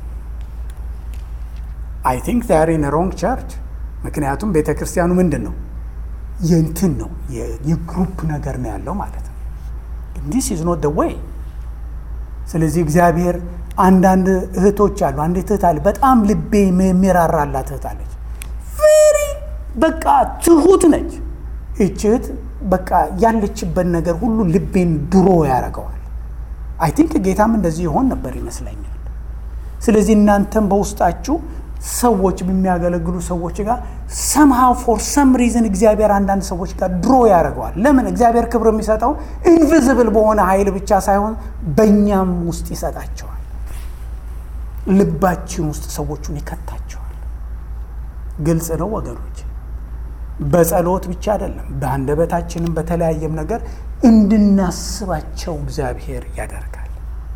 [SPEAKER 1] I think they are in a wrong church። ምክንያቱም ቤተክርስቲያኑ ምንድን ነው? የእንትን ነው የግሩፕ ነገር ነው ያለው ማለት ነው። this is not the way። ስለዚህ እግዚአብሔር አንዳንድ እህቶች አሉ። አንዲት እህት አለ በጣም ልቤ የሚራራላት እህት አለች። በቃ ትሁት ነች። እህት በቃ ያለችበት ነገር ሁሉ ልቤን ድሮ ያደርገዋል። አይ ቲንክ ጌታም እንደዚህ ይሆን ነበር ይመስለኛል። ስለዚህ እናንተም በውስጣችሁ ሰዎች በሚያገለግሉ ሰዎች ጋር somehow for some reason እግዚአብሔር አንዳንድ ሰዎች ጋር ድሮ ያደርገዋል። ለምን? እግዚአብሔር ክብር የሚሰጠው ኢንቪዚብል በሆነ ኃይል ብቻ ሳይሆን በእኛም ውስጥ ይሰጣቸዋል። ልባችን ውስጥ ሰዎቹን ይከታቸዋል። ግልጽ ነው ወገኖች። በጸሎት ብቻ አይደለም፣ በአንደበታችንም በተለያየም ነገር እንድናስባቸው እግዚአብሔር ያደርጋል።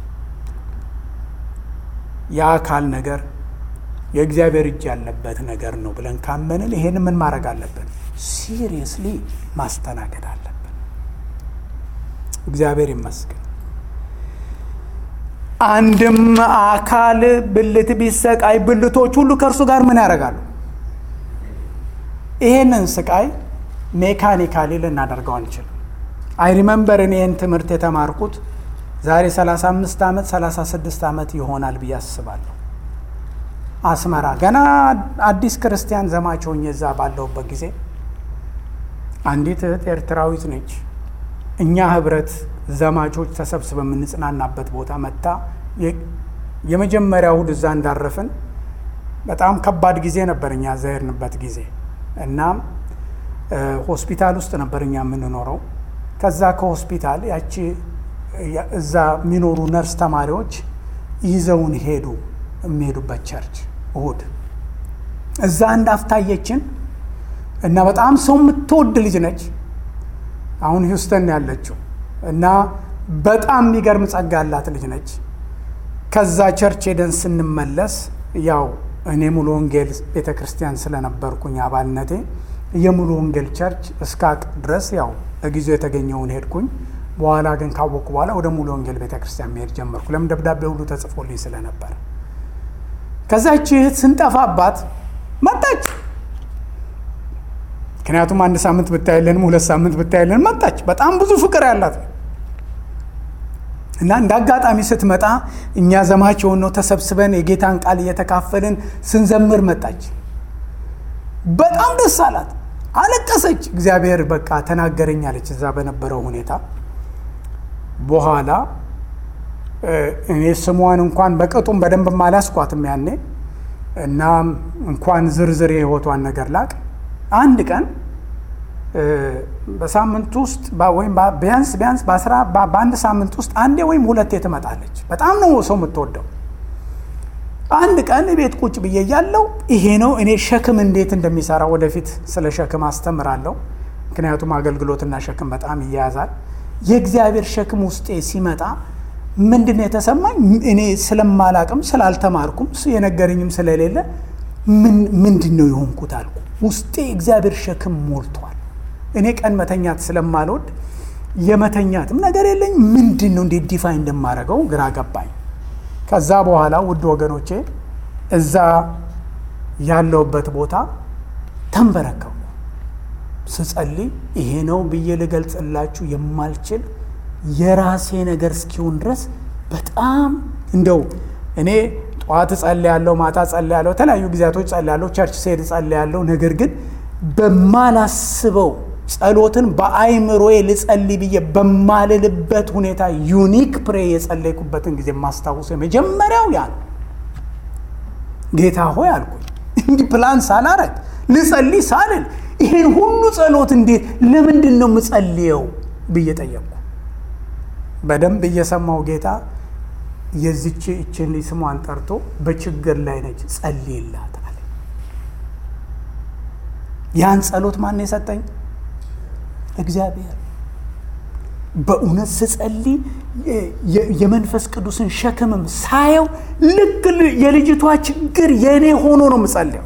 [SPEAKER 1] የአካል ነገር የእግዚአብሔር እጅ ያለበት ነገር ነው ብለን ካመንን ይሄን ምን ማድረግ አለብን? ሲሪየስሊ ማስተናገድ አለብን። እግዚአብሔር ይመስገን። አንድም አካል ብልት ቢሰቃይ ብልቶች ሁሉ ከእርሱ ጋር ምን ያደርጋሉ? ይሄንን ስቃይ ሜካኒካሊ ልናደርገው አንችልም። አይ ሪመምበር እኔ ይህን ትምህርት የተማርኩት ዛሬ 35 ዓመት 36 ዓመት ይሆናል ብዬ አስባለሁ። አስመራ ገና አዲስ ክርስቲያን ዘማች ሆኜ እዛ ባለሁበት ጊዜ አንዲት እህት ኤርትራዊት ነች። እኛ ህብረት ዘማቾች ተሰብስበን የምንጽናናበት ቦታ መጣ። የመጀመሪያው እዛ እንዳረፍን በጣም ከባድ ጊዜ ነበር እኛ ዘርንበት ጊዜ እና ሆስፒታል ውስጥ ነበር እኛ የምንኖረው። ከዛ ከሆስፒታል ያቺ እዛ የሚኖሩ ነርስ ተማሪዎች ይዘውን ሄዱ። የሚሄዱበት ቸርች እሁድ እዛ እንዳፍታየችን እና በጣም ሰው የምትወድ ልጅ ነች። አሁን ሂውስተን ያለችው እና በጣም የሚገርም ጸጋ ያላት ልጅ ነች። ከዛ ቸርች ሄደን ስንመለስ ያው እኔ ሙሉ ወንጌል ቤተክርስቲያን ስለነበርኩኝ አባልነቴ የሙሉ ወንጌል ቸርች እስካቅ ድረስ ያው ለጊዜው የተገኘውን ሄድኩኝ። በኋላ ግን ካወቅኩ በኋላ ወደ ሙሉ ወንጌል ቤተክርስቲያን መሄድ ጀመርኩ። ለምን? ደብዳቤ ሁሉ ተጽፎልኝ ስለነበር። ከዛች እህት ስንጠፋባት መጣች። ምክንያቱም አንድ ሳምንት ብታይልንም 2 ሳምንት ብታይልን መጣች። በጣም ብዙ ፍቅር ያላት እና እንዳጋጣሚ ስትመጣ እኛ ዘማች ሆነው ተሰብስበን የጌታን ቃል እየተካፈልን ስንዘምር መጣች። በጣም ደስ አላት፣ አለቀሰች። እግዚአብሔር በቃ ተናገረኝ አለች እዛ በነበረው ሁኔታ። በኋላ እኔ ስሟን እንኳን በቅጡም በደንብ ማላስኳትም ያኔ እና እንኳን ዝርዝር የህይወቷን ነገር ላቅ። አንድ ቀን በሳምንት ውስጥ ወይም ቢያንስ በአንድ ሳምንት ውስጥ አንዴ ወይም 2 ትመጣለች። በጣም ነው ሰው የምትወደው። አንድ ቀን ቤት ቁጭ ብዬ ያለው ይሄ ነው እኔ ሸክም እንዴት እንደሚሰራ ወደፊት ስለ ሸክም አስተምራለሁ። ምክንያቱም አገልግሎትና ሸክም በጣም ይያያዛል። የእግዚአብሔር ሸክም ውስጤ ሲመጣ ምንድነው የተሰማኝ? እኔ ስለማላቅም ስላልተማርኩም የነገረኝም ስለሌለ ምንድነው የሆንኩት አልኩ። ውስጤ እግዚአብሔር ሸክም ሞልቷል። እኔ ቀን መተኛት ስለማልወድ የመተኛትም ነገር የለኝ። ምንድነው እንዴት ዲፋይን እንደማደርገው ግራ ገባኝ። ከዛ በኋላ ውድ ወገኖቼ እዛ ያለውበት ቦታ ተንበረከኩ። ስጸልይ ይሄ ነው ብዬ ልገልጽላችሁ የማልችል የራሴ ነገር እስኪሆን ድረስ በጣም እንደው እኔ ጧት ጸልያለሁ፣ ማታ ጸልያለሁ፣ የተለያዩ ጊዜያቶች ጸልያለሁ፣ ቸርች ስሄድ ጸልያለሁ። ነገር ግን በማላስበው ጸሎትን በአይምሮዬ ልጸልይ ብዬ በማልልበት ሁኔታ ዩኒክ ፕሬ የጸለይኩበትን ጊዜ ማስታወሰው የመጀመሪያው ያ ነው። ጌታ ሆይ አልኩኝ፣ እንዲህ ፕላን ሳላረግ ልጸልይ ሳልል ይሄን ሁሉ ጸሎት እንዴት ለምንድን ነው የምጸልየው ብዬ ጠየቅኩ። በደንብ እየሰማው ጌታ የዚች እችን ስሟን ጠርቶ በችግር ላይ ነች ጸልይላት አለ። ያን ጸሎት ማን የሰጠኝ? እግዚአብሔር። በእውነት ስጸልይ የመንፈስ ቅዱስን ሸክምም ሳየው ልክ የልጅቷ ችግር የኔ ሆኖ ነው የምጸልየው።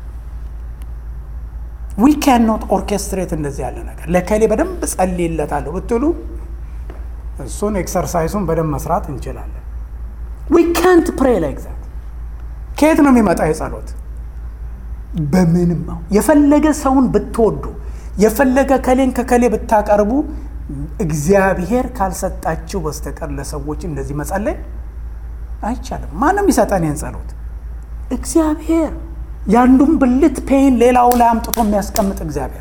[SPEAKER 1] we cannot orchestrate እንደዚህ ያለ ነገር ለከሌ በደንብ ጸልይለታለሁ ብትሉ እሱን ኤክሰርሳይሱን በደንብ መስራት እንችላለን። we can't pray like that። ከየት ነው የሚመጣ የጸሎት? በምንም ነው። የፈለገ ሰውን ብትወዱ የፈለገ ከሌን ከከሌ ብታቀርቡ እግዚአብሔር ካልሰጣችሁ በስተቀር ለሰዎች እንደዚህ መጸለይ አይቻልም። ማንም ይሰጣን ይሄን ጸሎት? እግዚአብሔር። ያንዱም ብልት ፔን ሌላው ላይ አምጥቶ የሚያስቀምጥ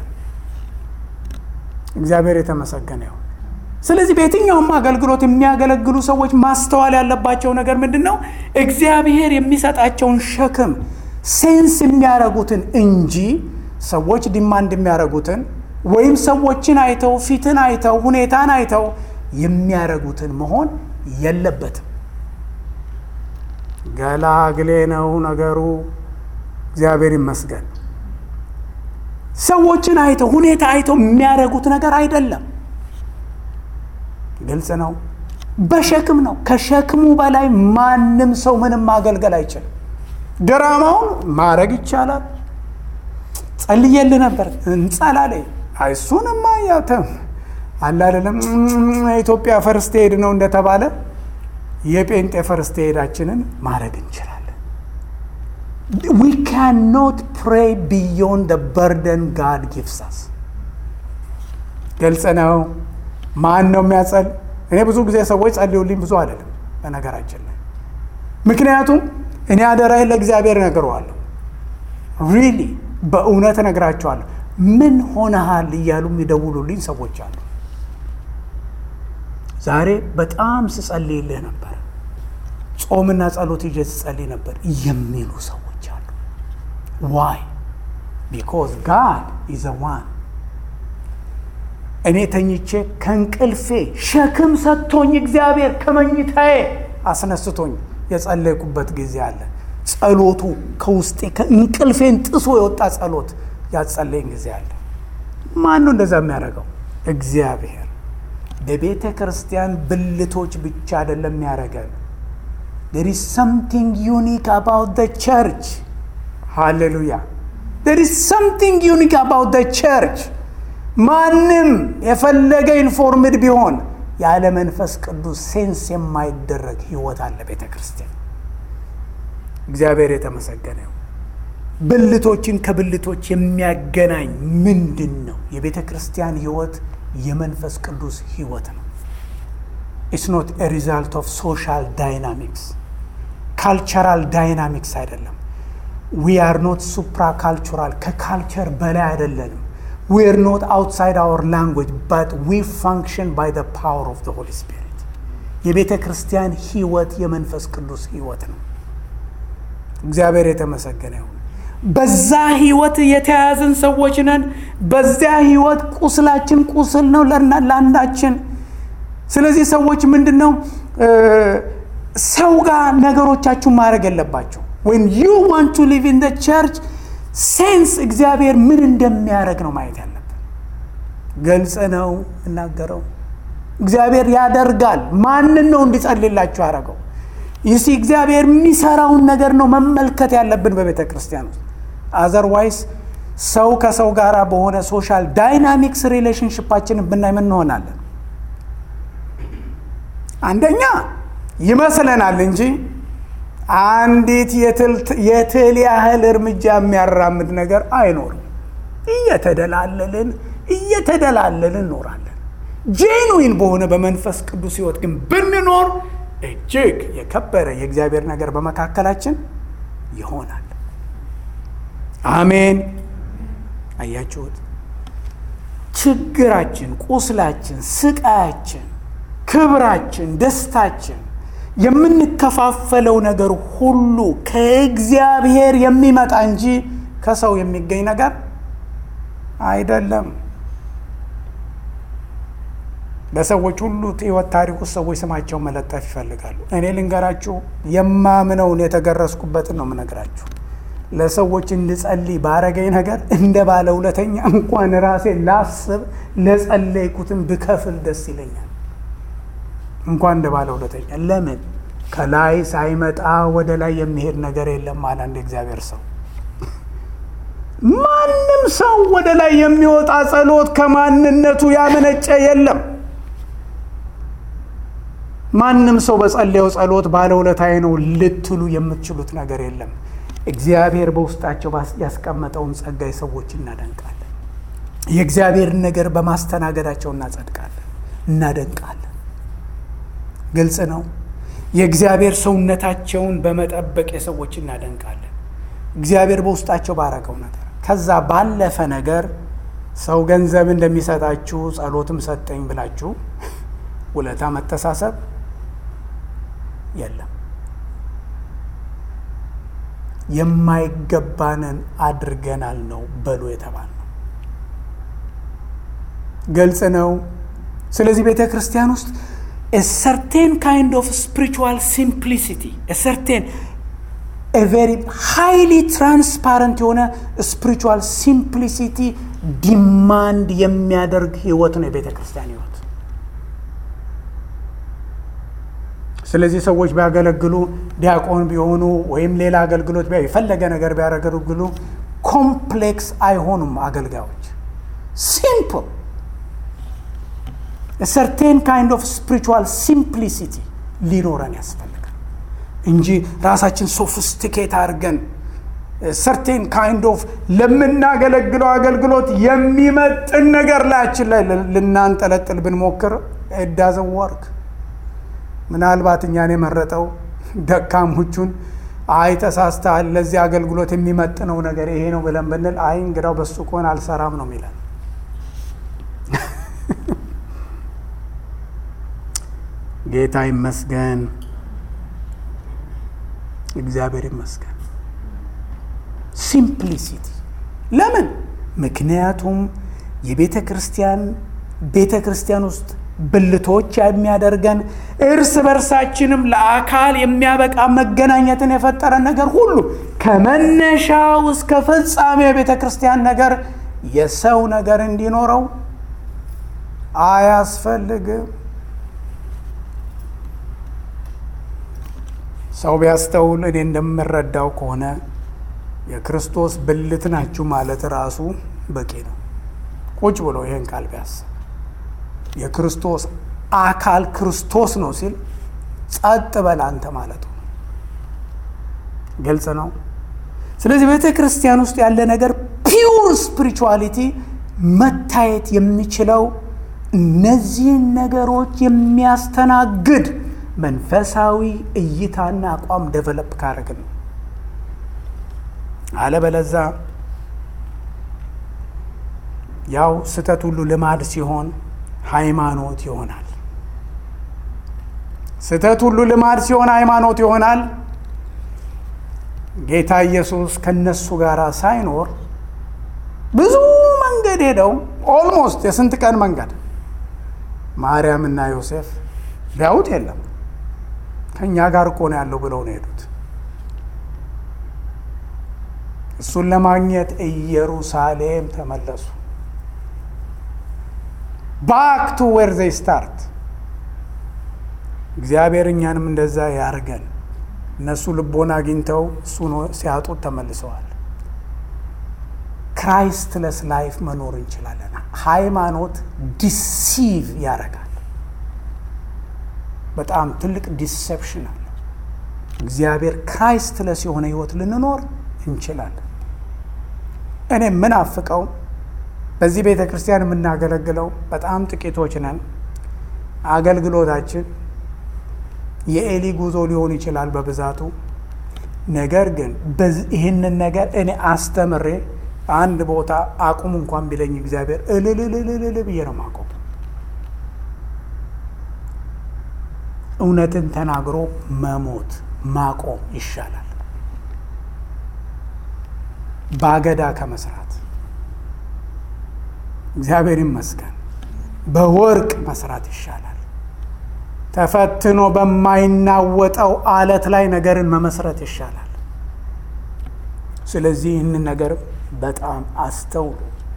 [SPEAKER 1] እግዚአብሔር የተመሰገነ ይሁን። ስለዚህ በየትኛውም አገልግሎት የሚያገለግሉ ሰዎች ማስተዋል ያለባቸው ነገር ምንድነው? እግዚአብሔር የሚሰጣቸውን ሸክም ሴንስ የሚያረጉትን እንጂ ሰዎች ዲማንድ የሚያረጉትን ወይም ሰዎችን አይተው ፊትን አይተው ሁኔታን አይተው የሚያረጉትን መሆን የለበትም። ገላግሌ ነው ነገሩ። እግዚአብሔር ይመስገን። ሰዎችን አይተው ሁኔታ አይተው የሚያረጉት ነገር አይደለም። ግልጽ ነው። በሸክም ነው። ከሸክሙ በላይ ማንም ሰው ምንም ማገልገል አይችልም። ድራማውን ማረግ ይቻላል። ጸልየልህ ነበር እንጸላለይ አይሱንማ ያተም አለ አይደለም። ኢትዮጵያ ፈርስት ኤድ ነው እንደተባለ የጴንጤ ፈርስት ኤዳችንን ማረግ እንችላለን። we cannot pray beyond the burden God gives us። ግልጽ ነው። ማን ነው የሚያጸል? እኔ ብዙ ጊዜ ሰዎች ጸልዩልኝ ብዙ አይደለም በነገራችን ላይ። ምክንያቱም እኔ አደራዬን ለእግዚአብሔር እነግረዋለሁ። ሪሊ በእውነት እነግራቸዋለሁ። ምን ሆነሃል እያሉ የሚደውሉልኝ ሰዎች አሉ። ዛሬ በጣም ስጸልይልህ ነበር፣ ጾምና ጸሎት ይዤ ስጸልይ ነበር የሚሉ ሰዎች አሉ። why? because God is the one። እኔ ተኝቼ ከእንቅልፌ ሸክም ሰጥቶኝ እግዚአብሔር ከመኝታዬ አስነስቶኝ የጸለይኩበት ጊዜ አለ። ጸሎቱ ከውስጤ ከእንቅልፌን ጥሶ የወጣ ጸሎት ያጸለይኝ ጊዜ አለ። ማን ነው እንደዛ የሚያደርገው? እግዚአብሔር። በቤተ ክርስቲያን ብልቶች ብቻ አይደለም የሚያደርገን። there is something unique about the church። hallelujah። there is something unique about the church። ማንም የፈለገ ኢንፎርምድ ቢሆን ያለ መንፈስ ቅዱስ ሴንስ የማይደረግ ህይወት አለ ቤተ ክርስቲያን። እግዚአብሔር የተመሰገነ ይሁን። ብልቶችን ከብልቶች የሚያገናኝ ምንድን ነው? የቤተ ክርስቲያን ህይወት የመንፈስ ቅዱስ ህይወት ነው። it's not a result of social dynamics፣ cultural dynamics አይደለም። we are not supra cultural፣ ከካልቸር በላይ አይደለንም። we are not outside our language but we function by the power of the Holy Spirit። የቤተ ክርስቲያን ህይወት የመንፈስ ቅዱስ ህይወት ነው። እግዚአብሔር የተመሰገነ ይሁን። በዛ ህይወት የተያዘን ሰዎች ነን። በዚያ ህይወት ቁስላችን ቁስል ነው ለአንዳችን። ስለዚህ ሰዎች ምንድነው ሰው ጋር ነገሮቻችሁ ማድረግ የለባቸው። when you want to live in the church ሴንስ እግዚአብሔር ምን እንደሚያደርግ ነው ማየት ያለብን። ግልጽ ነው እናገረው። እግዚአብሔር ያደርጋል። ማንን ነው እንዲጸልይላችሁ ያደረገው? ይሲ እግዚአብሔር የሚሰራውን ነገር ነው መመልከት ያለብን በቤተ ክርስቲያን ውስጥ። አዘርዋይስ ሰው ከሰው ጋር በሆነ ሶሻል ዳይናሚክስ ሪሌሽንሺፓችንን ብናይ ምን እንሆናለን? አንደኛ ይመስለናል እንጂ አንዲት የትል ያህል እርምጃ የሚያራምድ ነገር አይኖርም። እየተደላለልን እንኖራለን። ጄኑዊን በሆነ በመንፈስ ቅዱስ ህይወት ግን ብንኖር እጅግ የከበረ የእግዚአብሔር ነገር በመካከላችን ይሆናል። አሜን። አያችሁት? ችግራችን፣ ቁስላችን፣ ስቃያችን፣ ክብራችን፣ ደስታችን የምንከፋፈለው ነገር ሁሉ ከእግዚአብሔር የሚመጣ እንጂ ከሰው የሚገኝ ነገር አይደለም። በሰዎች ሁሉ ህይወት ታሪክ ውስጥ ሰዎች ስማቸውን መለጠፍ ይፈልጋሉ። እኔ ልንገራችሁ፣ የማምነውን የተገረዝኩበትን ነው የምነግራችሁ። ለሰዎች እንድጸልይ ባረገኝ ነገር እንደ ባለ ውለተኛ እንኳን ራሴ ላስብ ለጸለይኩትን ብከፍል ደስ ይለኛል። እንኳን እንደ ባለ ውለተኛ። ለምን? ከላይ ሳይመጣ ወደ ላይ የሚሄድ ነገር የለም ማለት እንደ እግዚአብሔር ሰው። ማንም ሰው ወደ ላይ የሚወጣ ጸሎት ከማንነቱ ያመነጨ የለም። ማንም ሰው በጸለየው ጸሎት ባለውለታዬ ነው ልትሉ የምትችሉት ነገር የለም። እግዚአብሔር በውስጣቸው ያስቀመጠውን ጸጋ ሰዎች እናደንቃለን። የእግዚአብሔርን ነገር በማስተናገዳቸው እናደንቃለን። ግልጽ ነው። የእግዚአብሔር ሰውነታቸውን በመጠበቅ የሰዎች እናደንቃለን። እግዚአብሔር በውስጣቸው ባረከው ነገር። ከዛ ባለፈ ነገር ሰው ገንዘብ እንደሚሰጣችሁ ጸሎትም ሰጠኝ ብላችሁ ውለታ መተሳሰብ የለም። የማይገባንን አድርገናል ነው በሉ የተባለው። ግልጽ ነው። ስለዚህ ቤተ ክርስቲያን ውስጥ a certain kind of spiritual simplicity, a very highly transparent የሆነ spiritual simplicity demand የሚያደርግ ህይወት ነው የቤተ ክርስቲያን ህይወት። ስለዚህ ሰዎች ቢያገለግሉ ዲያቆን ቢሆኑ ወይም ሌላ አገልግሎት የፈለገ ነገር ቢያገለግሉ ኮምፕሌክስ አይሆኑም አገልጋዮች። ሲምፕል a certain kind of spiritual simplicity ሊኖረን ያስፈልጋል እንጂ ራሳችን ሶፊስቲኬት አድርገን certain kind of ለምናገለግለው አገልግሎት የሚመጥን ነገር ላያችን ላይ ልናንጠለጥል ብንሞክር it doesn't work። ምናልባት እኛን የመረጠው ደካሞቹን አይ ተሳስተሃል፣ ለዚህ አገልግሎት የሚመጥነው ነገር ይሄ ነው ብለን ብንል አይ እንግዳው በሱ ከሆነ አልሰራም ነው የሚለን። ጌታ ይመስገን፣ እግዚአብሔር ይመስገን። ሲምፕሊሲቲ ለምን? ምክንያቱም የቤተ ክርስቲያን ውስጥ ብልቶች የሚያደርገን እርስ በርሳችንም ለአካል የሚያበቃ መገናኘትን የፈጠረ ነገር ሁሉ ከመነሻው እስከ ፍጻሜው የቤተ ክርስቲያን ነገር የሰው ነገር እንዲኖረው አያስፈልግም። ሰው ቢያስተውል እኔ እንደምረዳው ከሆነ የክርስቶስ ብልት ናችሁ ማለት ራሱ በቂ ነው። ቁጭ ብሎ ይሄን ቃል ቢያስብ የክርስቶስ አካል ክርስቶስ ነው ሲል ጸጥ በል አንተ ማለት ነው። ግልጽ ነው። ስለዚህ ቤተ ክርስቲያን ውስጥ ያለ ነገር ፒውር ስፒሪቹዋሊቲ መታየት የሚችለው እነዚህን ነገሮች የሚያስተናግድ መንፈሳዊ እይታና አቋም ዴቨሎፕ ካደረግን ነው። አለበለዛ ያው ስተት ሁሉ ልማድ ሲሆን ሃይማኖት ይሆናል። ስተት ሁሉ ልማድ ሲሆን ሃይማኖት ይሆናል። ጌታ ኢየሱስ ከነሱ ጋር ሳይኖር ብዙ መንገድ ሄደው ኦልሞስት የስንት ቀን መንገድ ማርያምና ዮሴፍ ቢያዩት የለም ከኛ ጋር እኮ ነው ያለው ብለው ነው ሄዱት። እሱን ለማግኘት ኢየሩሳሌም ተመለሱ። back to where they start። እግዚአብሔር እኛንም እንደዛ ያርገን። እነሱ ልቦና አግኝተው እሱን ሲያጡት ተመልሰዋል። ክራይስትለስ ላይፍ መኖር እንችላለን። ሃይማኖት ዲሲቭ ያደርጋል። በጣም ትልቅ ዲሴፕሽን አለ። እግዚአብሔር ክራይስትለስ የሆነ ህይወት ልንኖር እንችላለን። እኔ ምን አፍቀው በዚህ ቤተ ክርስቲያን የምናገለግለው በጣም ጥቂቶች ነን። አገልግሎታችን የኤሊ ጉዞ ሊሆን ይችላል በብዛቱ። ነገር ግን ይህንን ነገር እኔ አስተምሬ አንድ ቦታ አቁም እንኳን ቢለኝ እግዚአብሔር እልልልልል ብዬ ነው ማቆም። እውነትን ተናግሮ መሞት ማቆም ይሻላል ባገዳ ከመስራት። እግዚአብሔር ይመስገን። በወርቅ መስራት ይሻላል። ተፈትኖ በማይናወጠው አለት ላይ ነገርን መመስረት ይሻላል። ስለዚህ ይህንን ነገር በጣም አስተውሉ።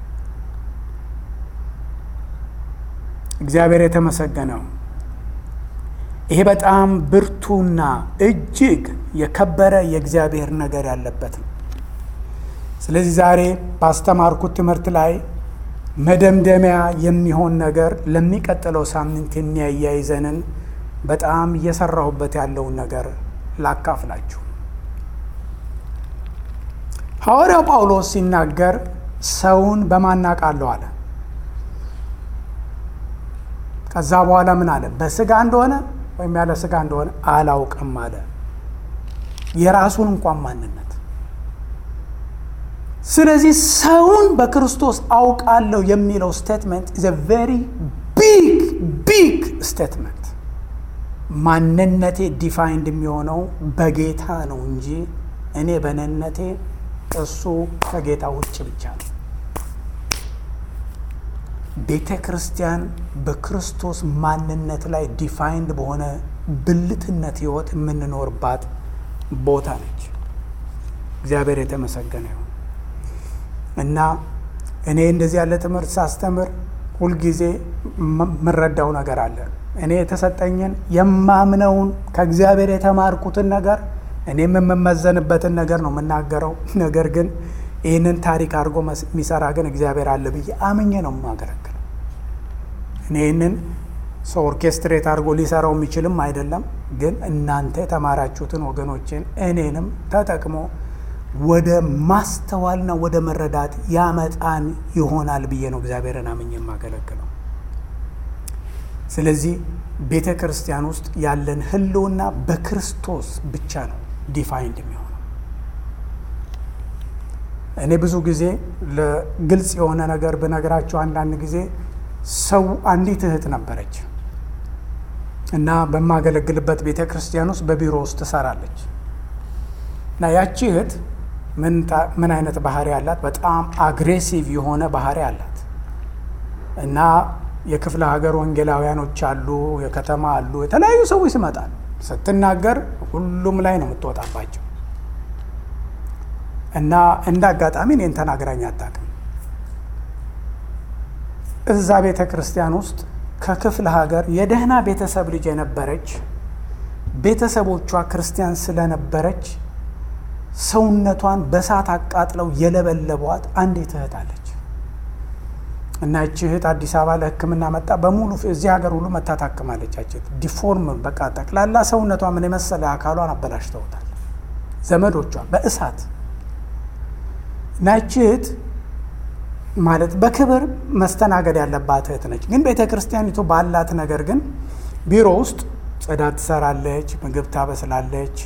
[SPEAKER 1] እግዚአብሔር የተመሰገነው። ይሄ በጣም ብርቱና እጅግ የከበረ የእግዚአብሔር ነገር ያለበት ነው። ስለዚህ ዛሬ ባስተማርኩት ትምህርት ላይ መደምደሚያ የሚሆን ነገር ለሚቀጥለው ሳምንት የሚያያይዘንን በጣም እየሰራሁበት ያለውን ነገር ላካፍላችሁ። ሐዋርያው ጳውሎስ ሲናገር ሰውን በማናቃለው አለ። ከዛ በኋላ ምን አለ? በስጋ እንደሆነ ወይም ያለ ስጋ እንደሆነ አላውቅም አለ። የራሱን እንኳን ማንነት። ስለዚህ ሰውን በክርስቶስ አውቃለሁ የሚለው ስቴትመንት is a very big statement። ማንነቴ ዲፋይንድ የሚሆነው በጌታ ነው እንጂ እኔ በነነቴ እሱ ከጌታ ውጭ ብቻ ነው። ቤተ ክርስቲያን በክርስቶስ ማንነት ላይ ዲፋይንድ በሆነ ብልትነት ህይወት የምንኖርባት ቦታ ነች። እግዚአብሔር የተመሰገነ ይሁን። እና እኔ እንደዚህ ያለ ትምህርት ሳስተምር ሁልጊዜ የምረዳው ነገር አለ። እኔ የተሰጠኝን የማምነውን ከእግዚአብሔር የተማርኩትን ነገር እኔም የምመዘንበትን ነገር ነው የምናገረው። ነገር ግን ይህንን ታሪክ አድርጎ የሚሰራ ግን እግዚአብሔር አለ ብዬ አምኜ ነው የማገለግለው። እኔ ይህንን ሰው ኦርኬስትሬት አድርጎ ሊሰራው የሚችልም አይደለም። ግን እናንተ የተማራችሁትን ወገኖችን እኔንም ተጠቅሞ ወደ ማስተዋልና ወደ መረዳት ያመጣን ይሆናል ብዬ ነው እግዚአብሔርን አምኜ የማገለግለው። ስለዚህ ቤተ ክርስቲያን ውስጥ ያለን ህልውና በክርስቶስ ብቻ ነው ዲፋይንድ የሚሆነው። እኔ ብዙ ጊዜ ለግልጽ የሆነ ነገር ብነግራችሁ፣ አንዳንድ ጊዜ ሰው አንዲት እህት ነበረች እና በማገለግልበት ቤተ ክርስቲያን ውስጥ በቢሮ ውስጥ ትሰራለች እና ያቺ እህት ምን አይነት ባህሪ አላት? በጣም አግሬሲቭ የሆነ ባህሪ አላት እና የክፍለ ሀገር ወንጌላውያኖች አሉ፣ የከተማ አሉ፣ የተለያዩ ሰዎች ይመጣሉ። ስትናገር ሁሉም ላይ ነው የምትወጣባቸው እና እንደ አጋጣሚ እኔን ተናግራኝ አታውቅም። እዛ ቤተ ክርስቲያን ውስጥ ከክፍለ ሀገር የደህና ቤተሰብ ልጅ የነበረች፣ ቤተሰቦቿ ክርስቲያን ስለነበረች ሰውነቷን በሳት አቃጥለው የለበለቧት አንዲት እህት አለች እና እቺ እህት አዲስ አበባ ለሕክምና መጣ። በሙሉ እዚህ ሀገር ሁሉ መታ ታክማለች። አጭት ዲፎርም በቃ ጠቅላላ ሰውነቷ ምን የመሰለ አካሏን አበላሽተውታል ዘመዶቿ በእሳት። እና እቺ እህት ማለት በክብር መስተናገድ ያለባት እህት ነች። ግን ቤተ ክርስቲያኒቱ ባላት ነገር ግን ቢሮ ውስጥ ጽዳት ትሰራለች፣ ምግብ ታበስላለች።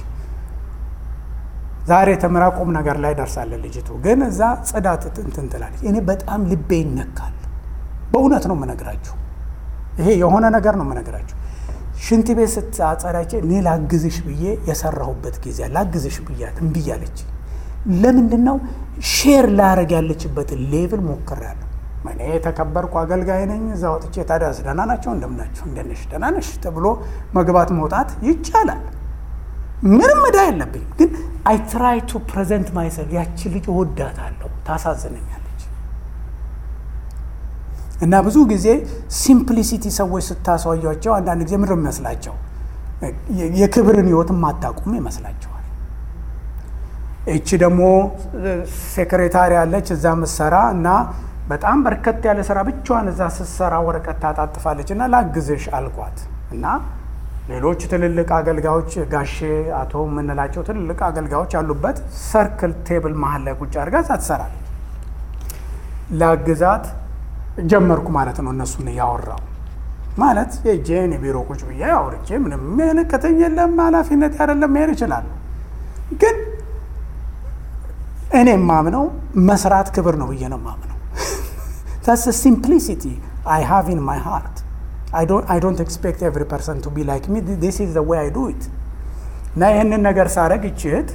[SPEAKER 1] ዛሬ ተምራ ቁም ነገር ላይ ደርሳለች ልጅቱ። ግን እዛ ጽዳት እንትን ትላለች። እኔ በጣም ልቤ ይነካል። በእውነት ነው የምነግራችሁ፣ ይሄ የሆነ ነገር ነው የምነግራችሁ። ሽንት ቤት ስታጸዳች እኔ ላግዝሽ ብዬ የሰራሁበት ጊዜ ላግዝሽ ብያት እምቢ አለች። ለምንድን ነው ሼር ላረግ ያለችበትን ሌቭል ሞክሬያለሁ። እኔ የተከበርኩ አገልጋይ ነኝ። እዛ ወጥቼ ታዲያ ደህና ናቸው እንደምናቸው እንደነሽ ደህና ነሽ ተብሎ መግባት መውጣት ይቻላል። ምንም ዕዳ የለብኝም። ግን አይ ትራይ ቱ ፕሬዘንት ማይሰልፍ ያቺ ልጅ እወዳታለሁ፣ ታሳዝነኛለች። እና ብዙ ጊዜ ሲምፕሊሲቲ ሰዎች ስታሳያቸው አንዳንድ ጊዜ ምንድን ነው የሚመስላቸው? የክብርን ህይወት ማታቁም ይመስላቸዋል። እቺ ደግሞ ሴክሬታሪ ያለች እዛ ምሰራ እና በጣም በርከት ያለ ስራ ብቻዋን እዛ ስትሰራ ወረቀት ታጣጥፋለች እና ላግዝሽ አልኳት እና ሌሎች ትልልቅ አገልጋዮች ጋሼ አቶ የምንላቸው ትልልቅ አገልጋዮች ያሉበት ሰርክል ቴብል መሀል ላይ ቁጭ አድርጋ ትሰራለች። ላግዛት ጀመርኩ ማለት ነው። እነሱን ያወራው ማለት የጄን ቢሮ ቁጭ ብዬ አውርቼ ምንም የሚመለከተኝ የለም፣ ኃላፊነት አይደለም፣ መሄድ ይችላል። ግን እኔ ማምነው መስራት ክብር ነው ብዬ ነው ማምነው። that's the simplicity I have in my heart. I don't expect every person to be like me. This is the way I do it. እና ይሄንን ነገር ሳረግ እቺት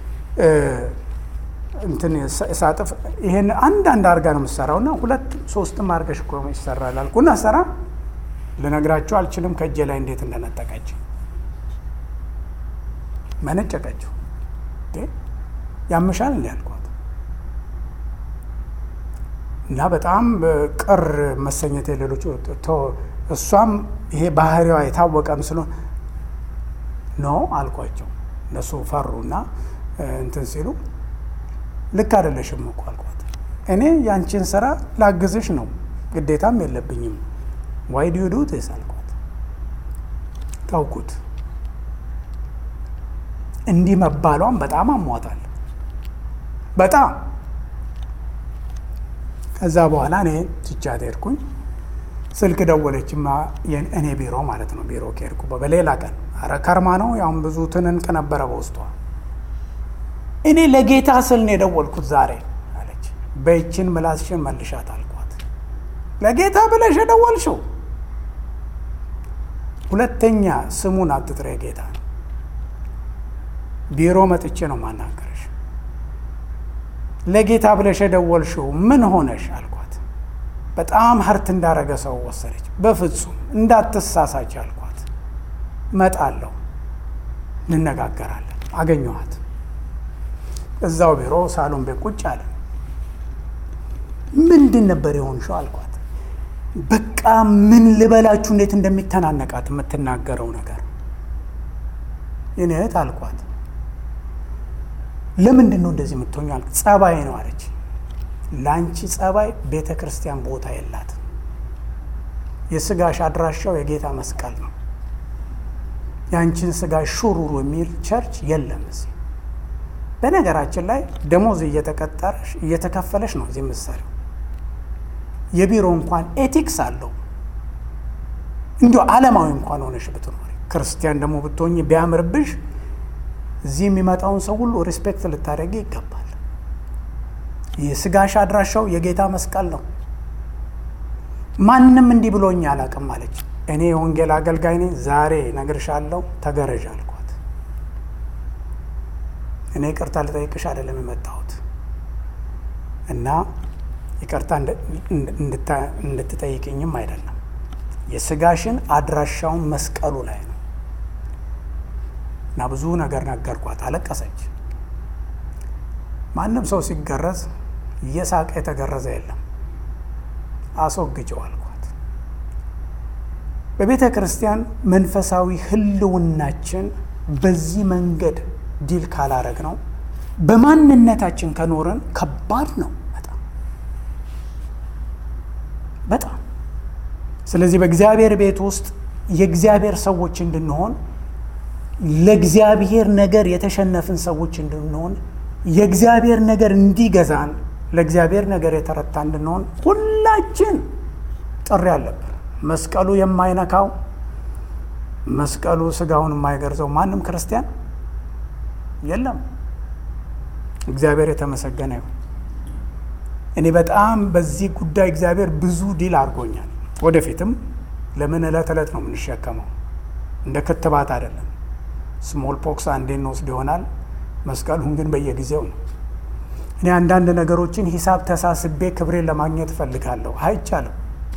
[SPEAKER 1] እንትን ሳጥፍ ይሄን አንድ አርጋ ነው የምትሰራውና ሁለት ሶስት ማርገሽ እኮ ይሰራል አልኩና ሰራ ልነግራችሁ አልችልም ከእጄ ላይ እንዴት እንደነጠቀች መነጨቀችው። ያምሻል እንዴ አልኳት እና በጣም ቅር መሰኘት የሌሎች እሷም ይሄ ባህሪዋ የታወቀም ስለሆነ ነው አልኳቸው። እነሱ ፈሩና እንትን ሲሉ ልክ አይደለሽም እኮ አልኳት። እኔ ያንቺን ስራ ላግዝሽ ነው ግዴታም የለብኝም። why do you do this አልኳት። ታውቁት እንዲህ መባሏን በጣም አሟታል በጣም። ከዛ በኋላ እኔ ትቻት ሄድኩኝ። ስልክ ደወለችማ እኔ ቢሮ ማለት ነው። ቢሮ ከሄድኩ በሌላ ቀን አረ ከርማ ነው ያውም ብዙ ትንንቅ ነበረ በውስጧ። እኔ ለጌታ ስል ነው የደወልኩት ዛሬ አለች። በእችን ምላስሽን መልሻት አልኳት። ለጌታ ብለሽ የደወልሽው ሁለተኛ ስሙን አትጥሪ ጌታ ቢሮ መጥቼ ነው ማናገርሽ። ለጌታ ብለሽ የደወልሽው ምን ሆነሽ አልኳት። በጣም ሀርት እንዳረገ ሰው ወሰደች። በፍጹም እንዳትሳሳች አልኳት። እመጣለሁ፣ እንነጋገራለን። አገኘኋት። እዛው ቢሮ ሳሎን ቤት ቁጭ አለ። ምንድን ነበር የሆንሽው አልኳት። በቃ ምን ልበላችሁ እንዴት እንደሚተናነቃት የምትናገረው ነገር። የኔ እህት አልኳት፣ ለምንድን ነው እንደዚህ የምትሆኚው አልኳት። ጸባይ ነው አለች። ለአንቺ ጸባይ ቤተ ክርስቲያን ቦታ የላትም። የስጋሽ አድራሻው የጌታ መስቀል ነው። የአንቺን ስጋሽ ሹሩሩ የሚል ቸርች የለም እዚህ። በነገራችን ላይ ደሞዝ እየተቀጠረሽ እየተከፈለሽ ነው እዚህ የምትሰሪው። የቢሮ እንኳን ኤቲክስ አለው። እንዲሁ ዓለማዊ እንኳን ሆነሽ ብትኖሪ፣ ክርስቲያን ደግሞ ብትሆኚ ቢያምርብሽ እዚህ የሚመጣውን ሰው ሁሉ ሪስፔክት ልታደርጊ ይገባል። የስጋሽ አድራሻው የጌታ መስቀል ነው። ማንም እንዲህ ብሎኝ አላውቅም አለች። እኔ የወንጌል አገልጋይ ነኝ፣ ዛሬ ነግርሻለሁ፣ ተገረዥ አልኳት። እኔ ይቅርታ ልጠይቅሽ አይደለም የመጣሁት እና ይቅርታ እንድትጠይቅኝም አይደለም። የስጋሽን አድራሻውን መስቀሉ ላይ ነው እና ብዙ ነገር ነገርኳት። አለቀሰች። ማንም ሰው ሲገረዝ እየሳቀ የተገረዘ የለም። አስወግጀው አልኳት። በቤተ ክርስቲያን መንፈሳዊ ህልውናችን በዚህ መንገድ ዲል ካላረግ ነው በማንነታችን ከኖረን ከባድ ነው በጣም። ስለዚህ በእግዚአብሔር ቤት ውስጥ የእግዚአብሔር ሰዎች እንድንሆን፣ ለእግዚአብሔር ነገር የተሸነፍን ሰዎች እንድንሆን፣ የእግዚአብሔር ነገር እንዲገዛን፣ ለእግዚአብሔር ነገር የተረታ እንድንሆን ሁላችን ጥሪ አለብን። መስቀሉ የማይነካው፣ መስቀሉ ስጋውን የማይገርዘው ማንም ክርስቲያን የለም። እግዚአብሔር የተመሰገነ ይሁን። እኔ በጣም በዚህ ጉዳይ እግዚአብሔር ብዙ ዲል አድርጎኛል። ወደፊትም ለምን ዕለት ዕለት ነው የምንሸከመው፣ እንደ ክትባት አይደለም። ስሞል ፖክስ አንዴ እንወስድ ይሆናል፣ መስቀሉን ግን በየጊዜው ነው። እኔ አንዳንድ ነገሮችን ሂሳብ ተሳስቤ ክብሬን ለማግኘት እፈልጋለሁ። አይቻልም።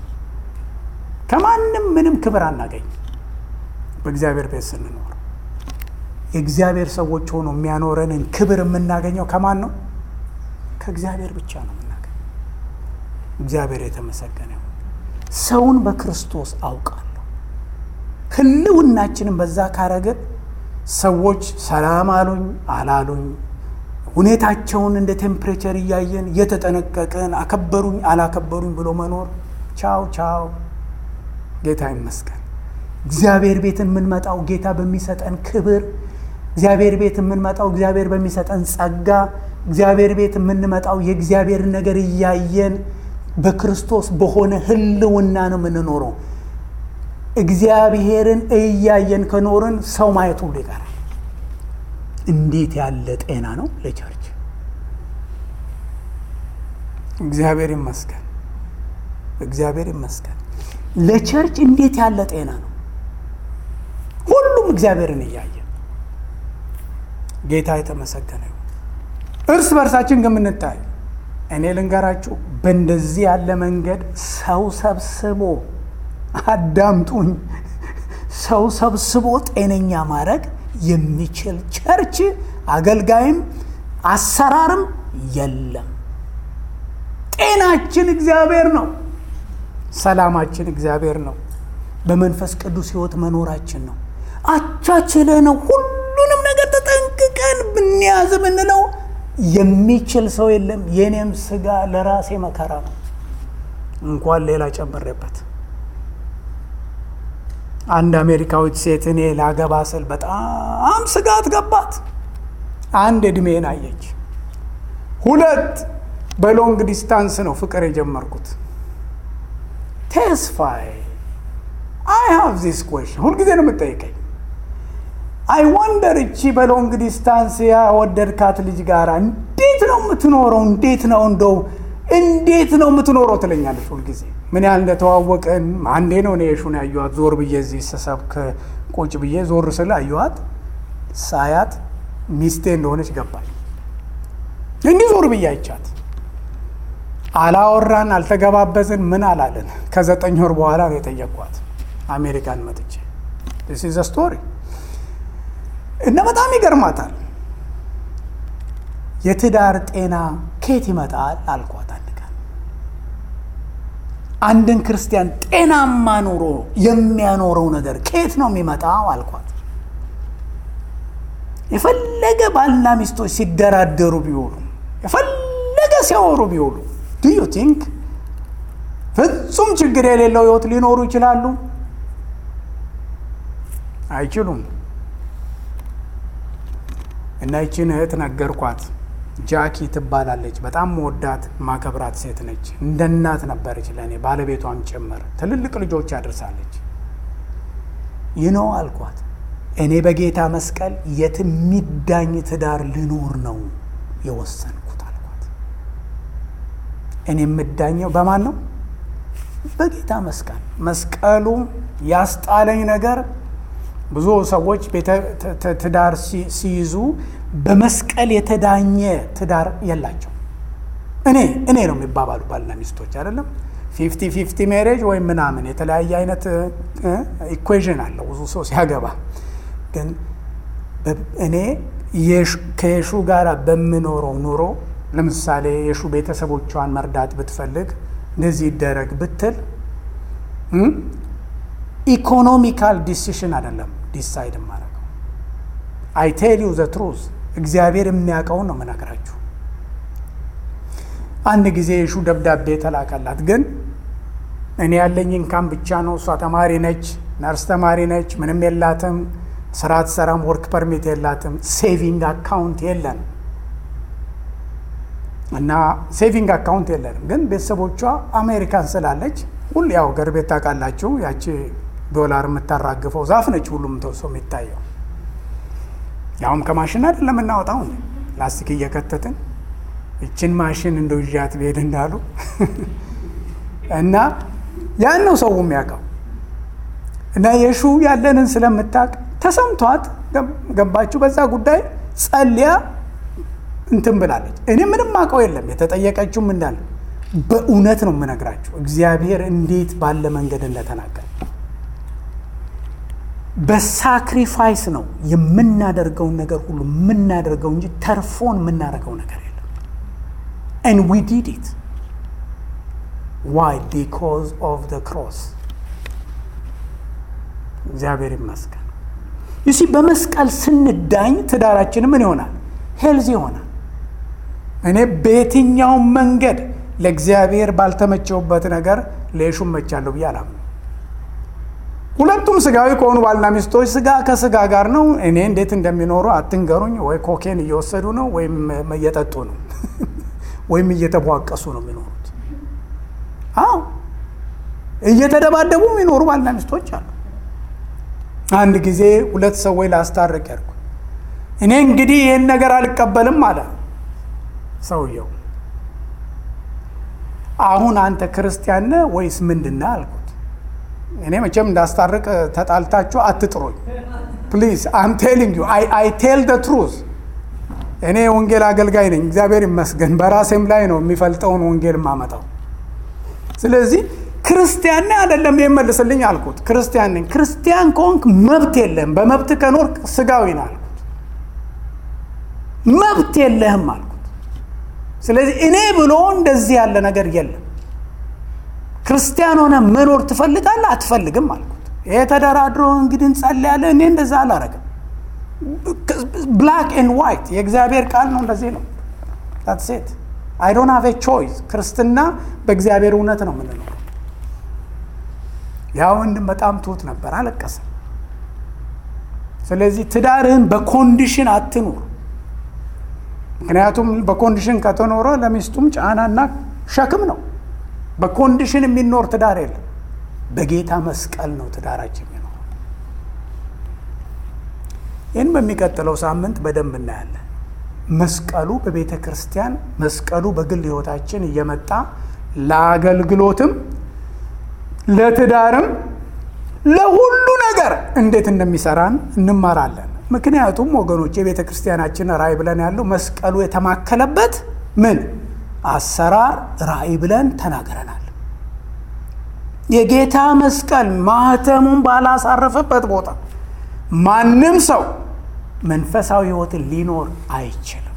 [SPEAKER 1] ከማንም ምንም ክብር አናገኝ። በእግዚአብሔር ቤት ስንኖር የእግዚአብሔር ሰዎች ሆኖ የሚያኖረንን ክብር የምናገኘው ከማን ነው? ከእግዚአብሔር ብቻ ነው የምናገኘው። እግዚአብሔር የተመሰገነ ይሁን። ሰውን በክርስቶስ አውቃለሁ። ህልውናችንን በዛ ካረግን ሰዎች ሰላም አሉኝ አላሉኝ፣ ሁኔታቸውን እንደ ቴምፕሬቸር እያየን እየተጠነቀቅን አከበሩኝ አላከበሩኝ ብሎ መኖር ቻው ቻው። ጌታ ይመስገን። እግዚአብሔር ቤት የምንመጣው ጌታ በሚሰጠን ክብር፣ እግዚአብሔር ቤት የምንመጣው እግዚአብሔር በሚሰጠን ጸጋ፣ እግዚአብሔር ቤት የምንመጣው የእግዚአብሔር ነገር እያየን በክርስቶስ በሆነ ህልውና ነው የምንኖረው። እግዚአብሔርን እያየን ከኖርን ሰው ማየት ሁሉ ይቀራል። እንዴት ያለ ጤና ነው ለቸርች! እግዚአብሔር ይመስገን፣ እግዚአብሔር ይመስገን። ለቸርች እንዴት ያለ ጤና ነው! ሁሉም እግዚአብሔርን እያየ ጌታ የተመሰገነ ይሁን። እርስ በርሳችን ግን ምንታይ፣ እኔ ልንገራችሁ፣ በእንደዚህ ያለ መንገድ ሰው ሰብስቦ አዳምጡኝ፣ ሰው ሰብስቦ ጤነኛ ማድረግ የሚችል ቸርች አገልጋይም አሰራርም የለም። ጤናችን እግዚአብሔር ነው። ሰላማችን እግዚአብሔር ነው። በመንፈስ ቅዱስ ሕይወት መኖራችን ነው። አቻችለ ነው ሁሉንም ነገር ተጠንቅቀን ብንያዝ ብንለው የሚችል ሰው የለም። የኔም ስጋ ለራሴ መከራ ነው እንኳን ሌላ ጨምሬበት። አንድ አሜሪካዊት ሴት እኔ ላገባ ስል በጣም ስጋት ገባት። አንድ እድሜን አየች። ሁለት በሎንግ ዲስታንስ ነው ፍቅር የጀመርኩት። ተስፋዬ I have this question ሁልጊዜ ነው የምጠይቀኝ። I wonder እቺ በሎንግ ዲስታንስ ያወደድካት ልጅ ጋር እንዴት ነው የምትኖረው? እንዴት ነው የምትኖረው ትለኛለች ሁልጊዜ። ምን ያህል እንደተዋወቀን አንዴ ነው እኔ የሹን ያየኋት። ዞር ብዬ እዚህ ሰሰብክ ቁጭ ብዬ ዞር ስለ አየኋት። ሳያት ሚስቴ እንደሆነች ገባኝ። እንዲህ ዞር ብዬ አይቻት አላወራን፣ አልተገባበዝን፣ ምን አላለን። ከ9 ወር በኋላ ነው የጠየቅኳት አሜሪካን መጥቼ። this is a story እና በጣም ይገርማታል። የትዳር ጤና ከየት ይመጣል አልኳት። አንድን ክርስቲያን ጤናማ ኑሮ የሚያኖረው ነገር ከየት ነው የሚመጣው አልኳት። የፈለገ ባልና ሚስቶች ሲደራደሩ ቢውሉ፣ የፈለገ ሲያወሩ ቢውሉ do you think ፍጹም ችግር የሌለው ህይወት ሊኖሩ ይችላሉ? አይችሉም። እና ይቺን እህት ነገርኳት። ጃኪ ትባላለች። በጣም መወዳት ማከብራት ሴት ነች። እንደ እናት ነበረች ለኔ፣ ባለቤቷም ጭምር። ትልልቅ ልጆች አድርሳለች። ይነው አልኳት፣ እኔ በጌታ መስቀል የሚዳኝ ትዳር ልኖር ነው የወሰንኩት አልኳት። እኔ የምዳኘው በማን ነው? በጌታ መስቀል። መስቀሉ ያስጣለኝ ነገር ብዙ ሰዎች ትዳር ሲይዙ በመስቀል የተዳኘ ትዳር የላቸው። እኔ ነው የሚባባሉ ባልና ሚስቶች አይደለም። 50-50 ሜሬጅ ወይም ምናምን የተለያየ አይነት ኢኩዌሽን አለው ብዙ ሰው ሲያገባ። ግን እኔ ከየሹ ጋር በምኖረው ኑሮ ለምሳሌ የሹ ቤተሰቦቿን መርዳት ብትፈልግ እንደዚህ ይደረግ ብትል ኢኮኖሚካል ዲሲሽን አይደለም ዲሳይድ ማድረገው። I tell you the truth እግዚአብሔር የሚያውቀውን ነው መናገራችሁ። አንድ ጊዜ የሹ ደብዳቤ ተላከላት። ግን እኔ ያለኝ ኢንካም ብቻ ነው። እሷ ተማሪ ነች፣ ነርስ ተማሪ ነች፣ ምንም የላትም፣ ስራ አትሰራም፣ ወርክ ፐርሚት የላትም፣ ሴቪንግ አካውንት የለን እና ሴቪንግ አካውንት የለንም። ግን ቤተሰቦቿ አሜሪካን ስላለች ሁሉ ያው ገርቤት ታውቃላችሁ፣ ያቺ ዶላር የምታራግፈው ዛፍ ነች። ሁሉም ተወሶ የሚታየው ያውም ከማሽን አይደለም እናወጣው፣ ላስቲክ እየከተትን እችን ማሽን እንደው ይያት ቤት እንዳሉ እና ያን ነው ሰው የሚያውቀው። እና የሹ ያለንን ስለምታውቅ ተሰምቷት ገባችሁ። በዛ ጉዳይ ጸልያ እንትን ብላለች። እኔ ምንም አውቀው የለም። የተጠየቀችውም እንዳለ በእውነት ነው የምነግራችሁ እግዚአብሔር እንዴት ባለ መንገድ እንደተናገረ። በሳክሪፋይስ ነው የምናደርገውን ነገር ሁሉ የምናደርገው እንጂ ተርፎን የምናደርገው ነገር የለም። and we did it. why? because of the cross. እግዚአብሔር ይመስገን። ይሲ በመስቀል ስንዳኝ ትዳራችን ምን ይሆናል? ሄልዝ ይሆናል። እኔ በየትኛው መንገድ ለእግዚአብሔር ባልተመቸውበት ነገር ለየሹም መቻለሁ ብዬ አላምንም። ሁለቱም ስጋዊ ከሆኑ ባልና ሚስቶች ስጋ ከስጋ ጋር ነው። እኔ እንዴት እንደሚኖሩ አትንገሩኝ። ወይ ኮኬን እየወሰዱ ነው ወይም እየጠጡ ነው ወይም እየተቧቀሱ ነው የሚኖሩት። አዎ እየተደባደቡ የሚኖሩ ባልና ሚስቶች አሉ። አንድ ጊዜ ሁለት ሰዎች ላስታርቅ ያልኩ እኔ እንግዲህ ይሄን ነገር አልቀበልም አለ ሰውየው። አሁን አንተ ክርስቲያን ነህ ወይስ ምንድነህ አልኩት። እኔ መቼም እንዳስታርቅ ተጣልታችሁ አትጥሩኝ ፕሊዝ። I'm telling you I tell the truth። እኔ ወንጌል አገልጋይ ነኝ እግዚአብሔር ይመስገን። በራሴም ላይ ነው የሚፈልጠውን ወንጌል ማመጣው። ስለዚህ ክርስቲያን ነህ አይደለም የመልስልኝ አልኩት። ክርስቲያን ነኝ። ክርስቲያን ከሆንክ መብት የለህም። በመብት ከኖርክ ስጋዊ ነህ አልኩት። መብት የለህም አልኩት። ስለዚህ እኔ ብሎ እንደዚህ ያለ ነገር የለም። ክርስቲያን ሆነ መኖር ትፈልጋለህ አትፈልግም አልኩት። ይሄ ተደራድሮ እንግዲህ እንጸልያለን። እኔ እንደዛ አላረግም። ብላክ ኤንድ ዋይት የእግዚአብሔር ቃል ነው፣ እንደዚህ ነው። that's it. I don't have a choice። ክርስትና በእግዚአብሔር እውነት ነው የምንኖረው። ያ ወንድም በጣም ትሁት ነበር፣ አለቀሰ። ስለዚህ ትዳርህን በኮንዲሽን አትኑር። ምክንያቱም በኮንዲሽን ከተኖረ ለሚስቱም ጫናና ሸክም ነው። በኮንዲሽን የሚኖር ትዳር የለም። በጌታ መስቀል ነው ትዳራችን የሚኖር። ይህን በሚቀጥለው ሳምንት በደንብ እናያለን። መስቀሉ በቤተ ክርስቲያን፣ መስቀሉ በግል ህይወታችን እየመጣ ለአገልግሎትም ለትዳርም ለሁሉ ነገር እንዴት እንደሚሰራን እንማራለን። ምክንያቱም ወገኖች የቤተ ክርስቲያናችን ራእይ ብለን ያለው መስቀሉ የተማከለበት ምን አሰራር ራእይ ብለን ተናግረናል። የጌታ መስቀል ማህተሙን ባላሳረፈበት ቦታ ማንም ሰው መንፈሳዊ ሕይወትን ሊኖር አይችልም።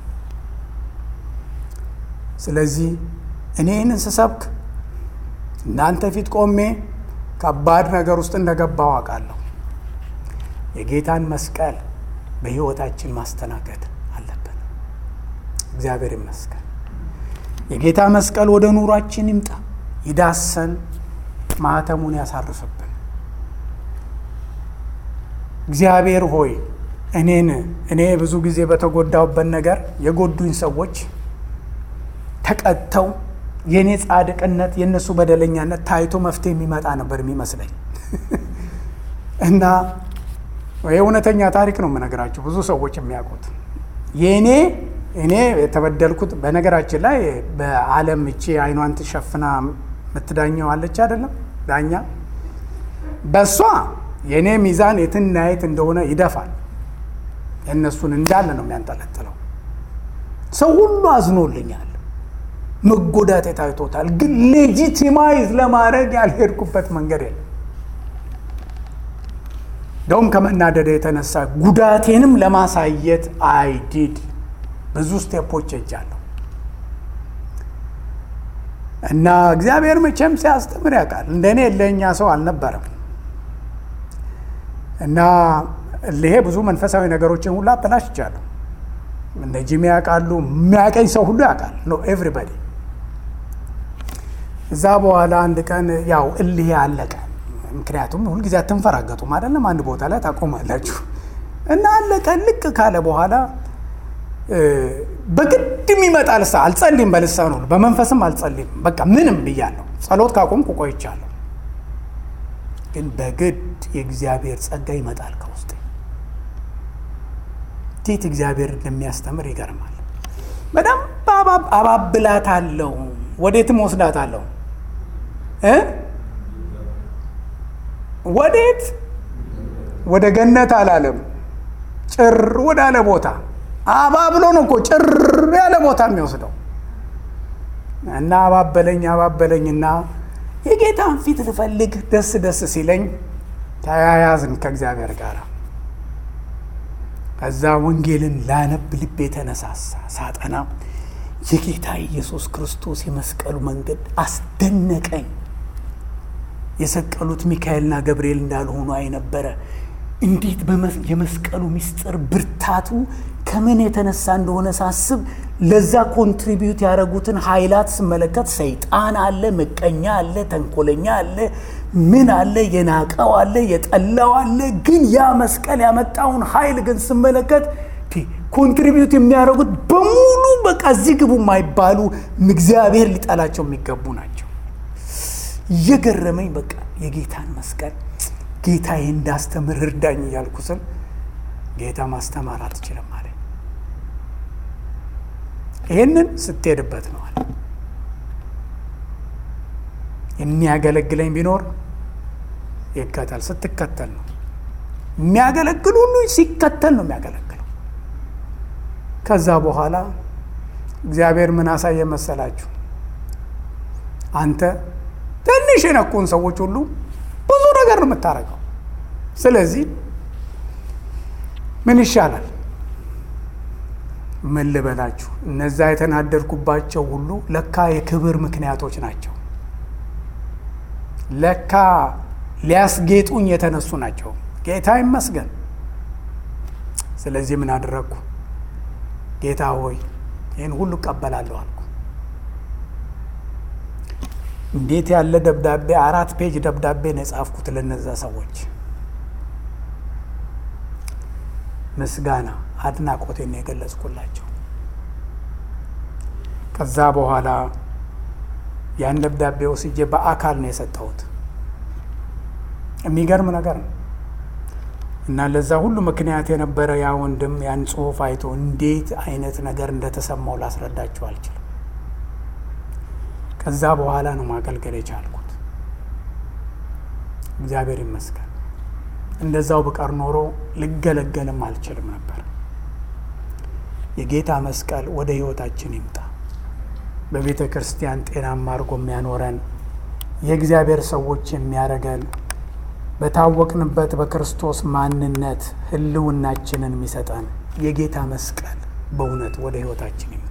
[SPEAKER 1] ስለዚህ እኔ ይህንን ስሰብክ እናንተ ፊት ቆሜ ከባድ ነገር ውስጥ እንደገባው አውቃለሁ። የጌታን መስቀል በሕይወታችን ማስተናገድ አለብን። እግዚአብሔር ይመስገን። የጌታ መስቀል ወደ ኑሯችን ይምጣ፣ ይዳሰን፣ ማህተሙን ያሳርፍብን። እግዚአብሔር ሆይ እኔ ብዙ ጊዜ በተጎዳውበት ነገር የጎዱኝ ሰዎች ተቀጥተው የኔ ጻድቅነት የነሱ በደለኛነት ታይቶ መፍትሄ የሚመጣ ነበር የሚመስለኝ እና የእውነተኛ ታሪክ ነው የምነግራችሁ፣ ብዙ ሰዎች የሚያውቁት እኔ የተበደልኩት። በነገራችን ላይ በዓለም እቺ አይኗን ትሸፍና የምትዳኘው አለች አይደለም ዳኛ፣ በሷ የኔ ሚዛን የትና የት እንደሆነ ይደፋል። የእነሱን እንዳለ ነው የሚያንጠለጥለው። ሰው ሁሉ አዝኖልኛል፣ መጎዳት ታይቶታል። ግን ሌጂቲማይዝ ለማድረግ ያልሄድኩበት መንገድ የለም። ደውም ከመናደደ የተነሳ ጉዳቴንም ለማሳየት አይዲድ ብዙ ስቴፖች ሄጃለሁ እና እግዚአብሔር መቼም ሲያስተምር ያውቃል። እንደኔ ለኛ ሰው አልነበረም እና ይሄ ብዙ መንፈሳዊ ነገሮችን ሁሉ አበላሽቻለሁ። እንደ ጂሚ ያውቃሉ፣ የሚያቀኝ ሰው ሁሉ ያውቃል። ኖ ኤቭሪባዲ። እዛ በኋላ አንድ ቀን ያው እልህ አለቀ። ምክንያቱም ሁልጊዜ አትንፈራገጡም አይደለም፣ አንድ ቦታ ላይ ታቆማላችሁ እና አለቀ። ልክ ካለ በኋላ በግድም ይመጣል። አልጸልይም በልሳን ሁሉ በመንፈስም አልጸልይም። በቃ ምንም ብያለሁ። ጸሎት ካቆምኩ ቆይቻለሁ። ግን በግድ የእግዚአብሔር ጸጋ ይመጣል ከውስጤ። እንዴት እግዚአብሔር እንደሚያስተምር ይገርማል። በደንብ አባብላታለሁ፣ ወዴትም ወስዳታለሁ። ወዴት? ወደ ገነት አላለም፣ ጭር ወዳለ ቦታ። አባብሎ ነው እኮ ጭር ያለ ቦታ የሚወስደው እና አባበለኝና የጌታን ፊት ልፈልግ ደስ ሲለኝ ተያያዝን ከእግዚአብሔር ጋር። ከዛ ወንጌልን ላነብ ልቤ ተነሳሳ። ሳጠና የጌታ ኢየሱስ ክርስቶስ የመስቀሉ መንገድ አስደነቀኝ። የሰቀሉት ሚካኤልና ገብርኤል እንዳልሆኑ አይነበረ። እንዴት የመስቀሉ ምስጢር ብርታቱ ከምን የተነሳ እንደሆነ ሳስብ ለዛ ኮንትሪቢዩት ያደረጉትን ኃይላት ስመለከት ሰይጣን አለ፣ ምቀኛ አለ፣ ተንኮለኛ አለ፣ ምን አለ፣ የናቀው አለ፣ የጠላው አለ። ግን ያ መስቀል ያመጣውን ኃይል ግን ስመለከት ኮንትሪቢዩት የሚያደርጉት በሙሉ በቃ እዚህ ግቡ የማይባሉ እግዚአብሔር ሊጠላቸው የሚገቡ ናቸው። እየገረመኝ በቃ የጌታን መስቀል ጌታዬ እንዳስተምር እርዳኝ እያልኩ ስል ጌታ ማስተማር አትችልም አለ። ይህንን ስትሄድበት ነው አለ። የሚያገለግለኝ ቢኖር ይከተል። ስትከተል ነው የሚያገለግል ሁሉ ሲከተል ነው የሚያገለግለው። ከዛ በኋላ እግዚአብሔር ምን አሳየ መሰላችሁ? አንተ ትንሽ የነኩን ሰዎች ሁሉ ብዙ ነገር ነው የምታረገው። ስለዚህ ምን ይሻላል? ምን ልበላችሁ፣ እነዛ የተናደድኩባቸው ሁሉ ለካ የክብር ምክንያቶች ናቸው። ለካ ሊያስጌጡኝ የተነሱ ናቸው። ጌታ ይመስገን። ስለዚህ ምን አደረግኩ? ጌታ ሆይ ይህን ሁሉ እቀበላለሁ አልኩ። እንዴት ያለ ደብዳቤ! 4 ፔጅ ደብዳቤ ነው የጻፍኩት ለነዛ ሰዎች። ምስጋና አድናቆቴን ነው የገለጽኩላቸው። ከዛ በኋላ ያን ደብዳቤ ወስጄ በአካል ነው የሰጠሁት። የሚገርም ነገር ነው። እና ለዛ ሁሉ ምክንያት የነበረ ያ ወንድም ያን ጽሑፍ አይቶ እንዴት አይነት ነገር እንደተሰማው ላስረዳችሁ አልችልም። ከዛ በኋላ ነው ማገልገል የቻልኩት። እግዚአብሔር ይመስገን። እንደዛው በቀር ኖሮ ልገለገልም አልችልም ነበር። የጌታ መስቀል ወደ ሕይወታችን ይምጣ። በቤተ ክርስቲያን ጤናማ አድርጎ የሚያኖረን፣ የእግዚአብሔር ሰዎች የሚያደርገን፣ በታወቅንበት በክርስቶስ ማንነት ህልውናችንን የሚሰጠን የጌታ መስቀል በእውነት ወደ ሕይወታችን ይምጣ።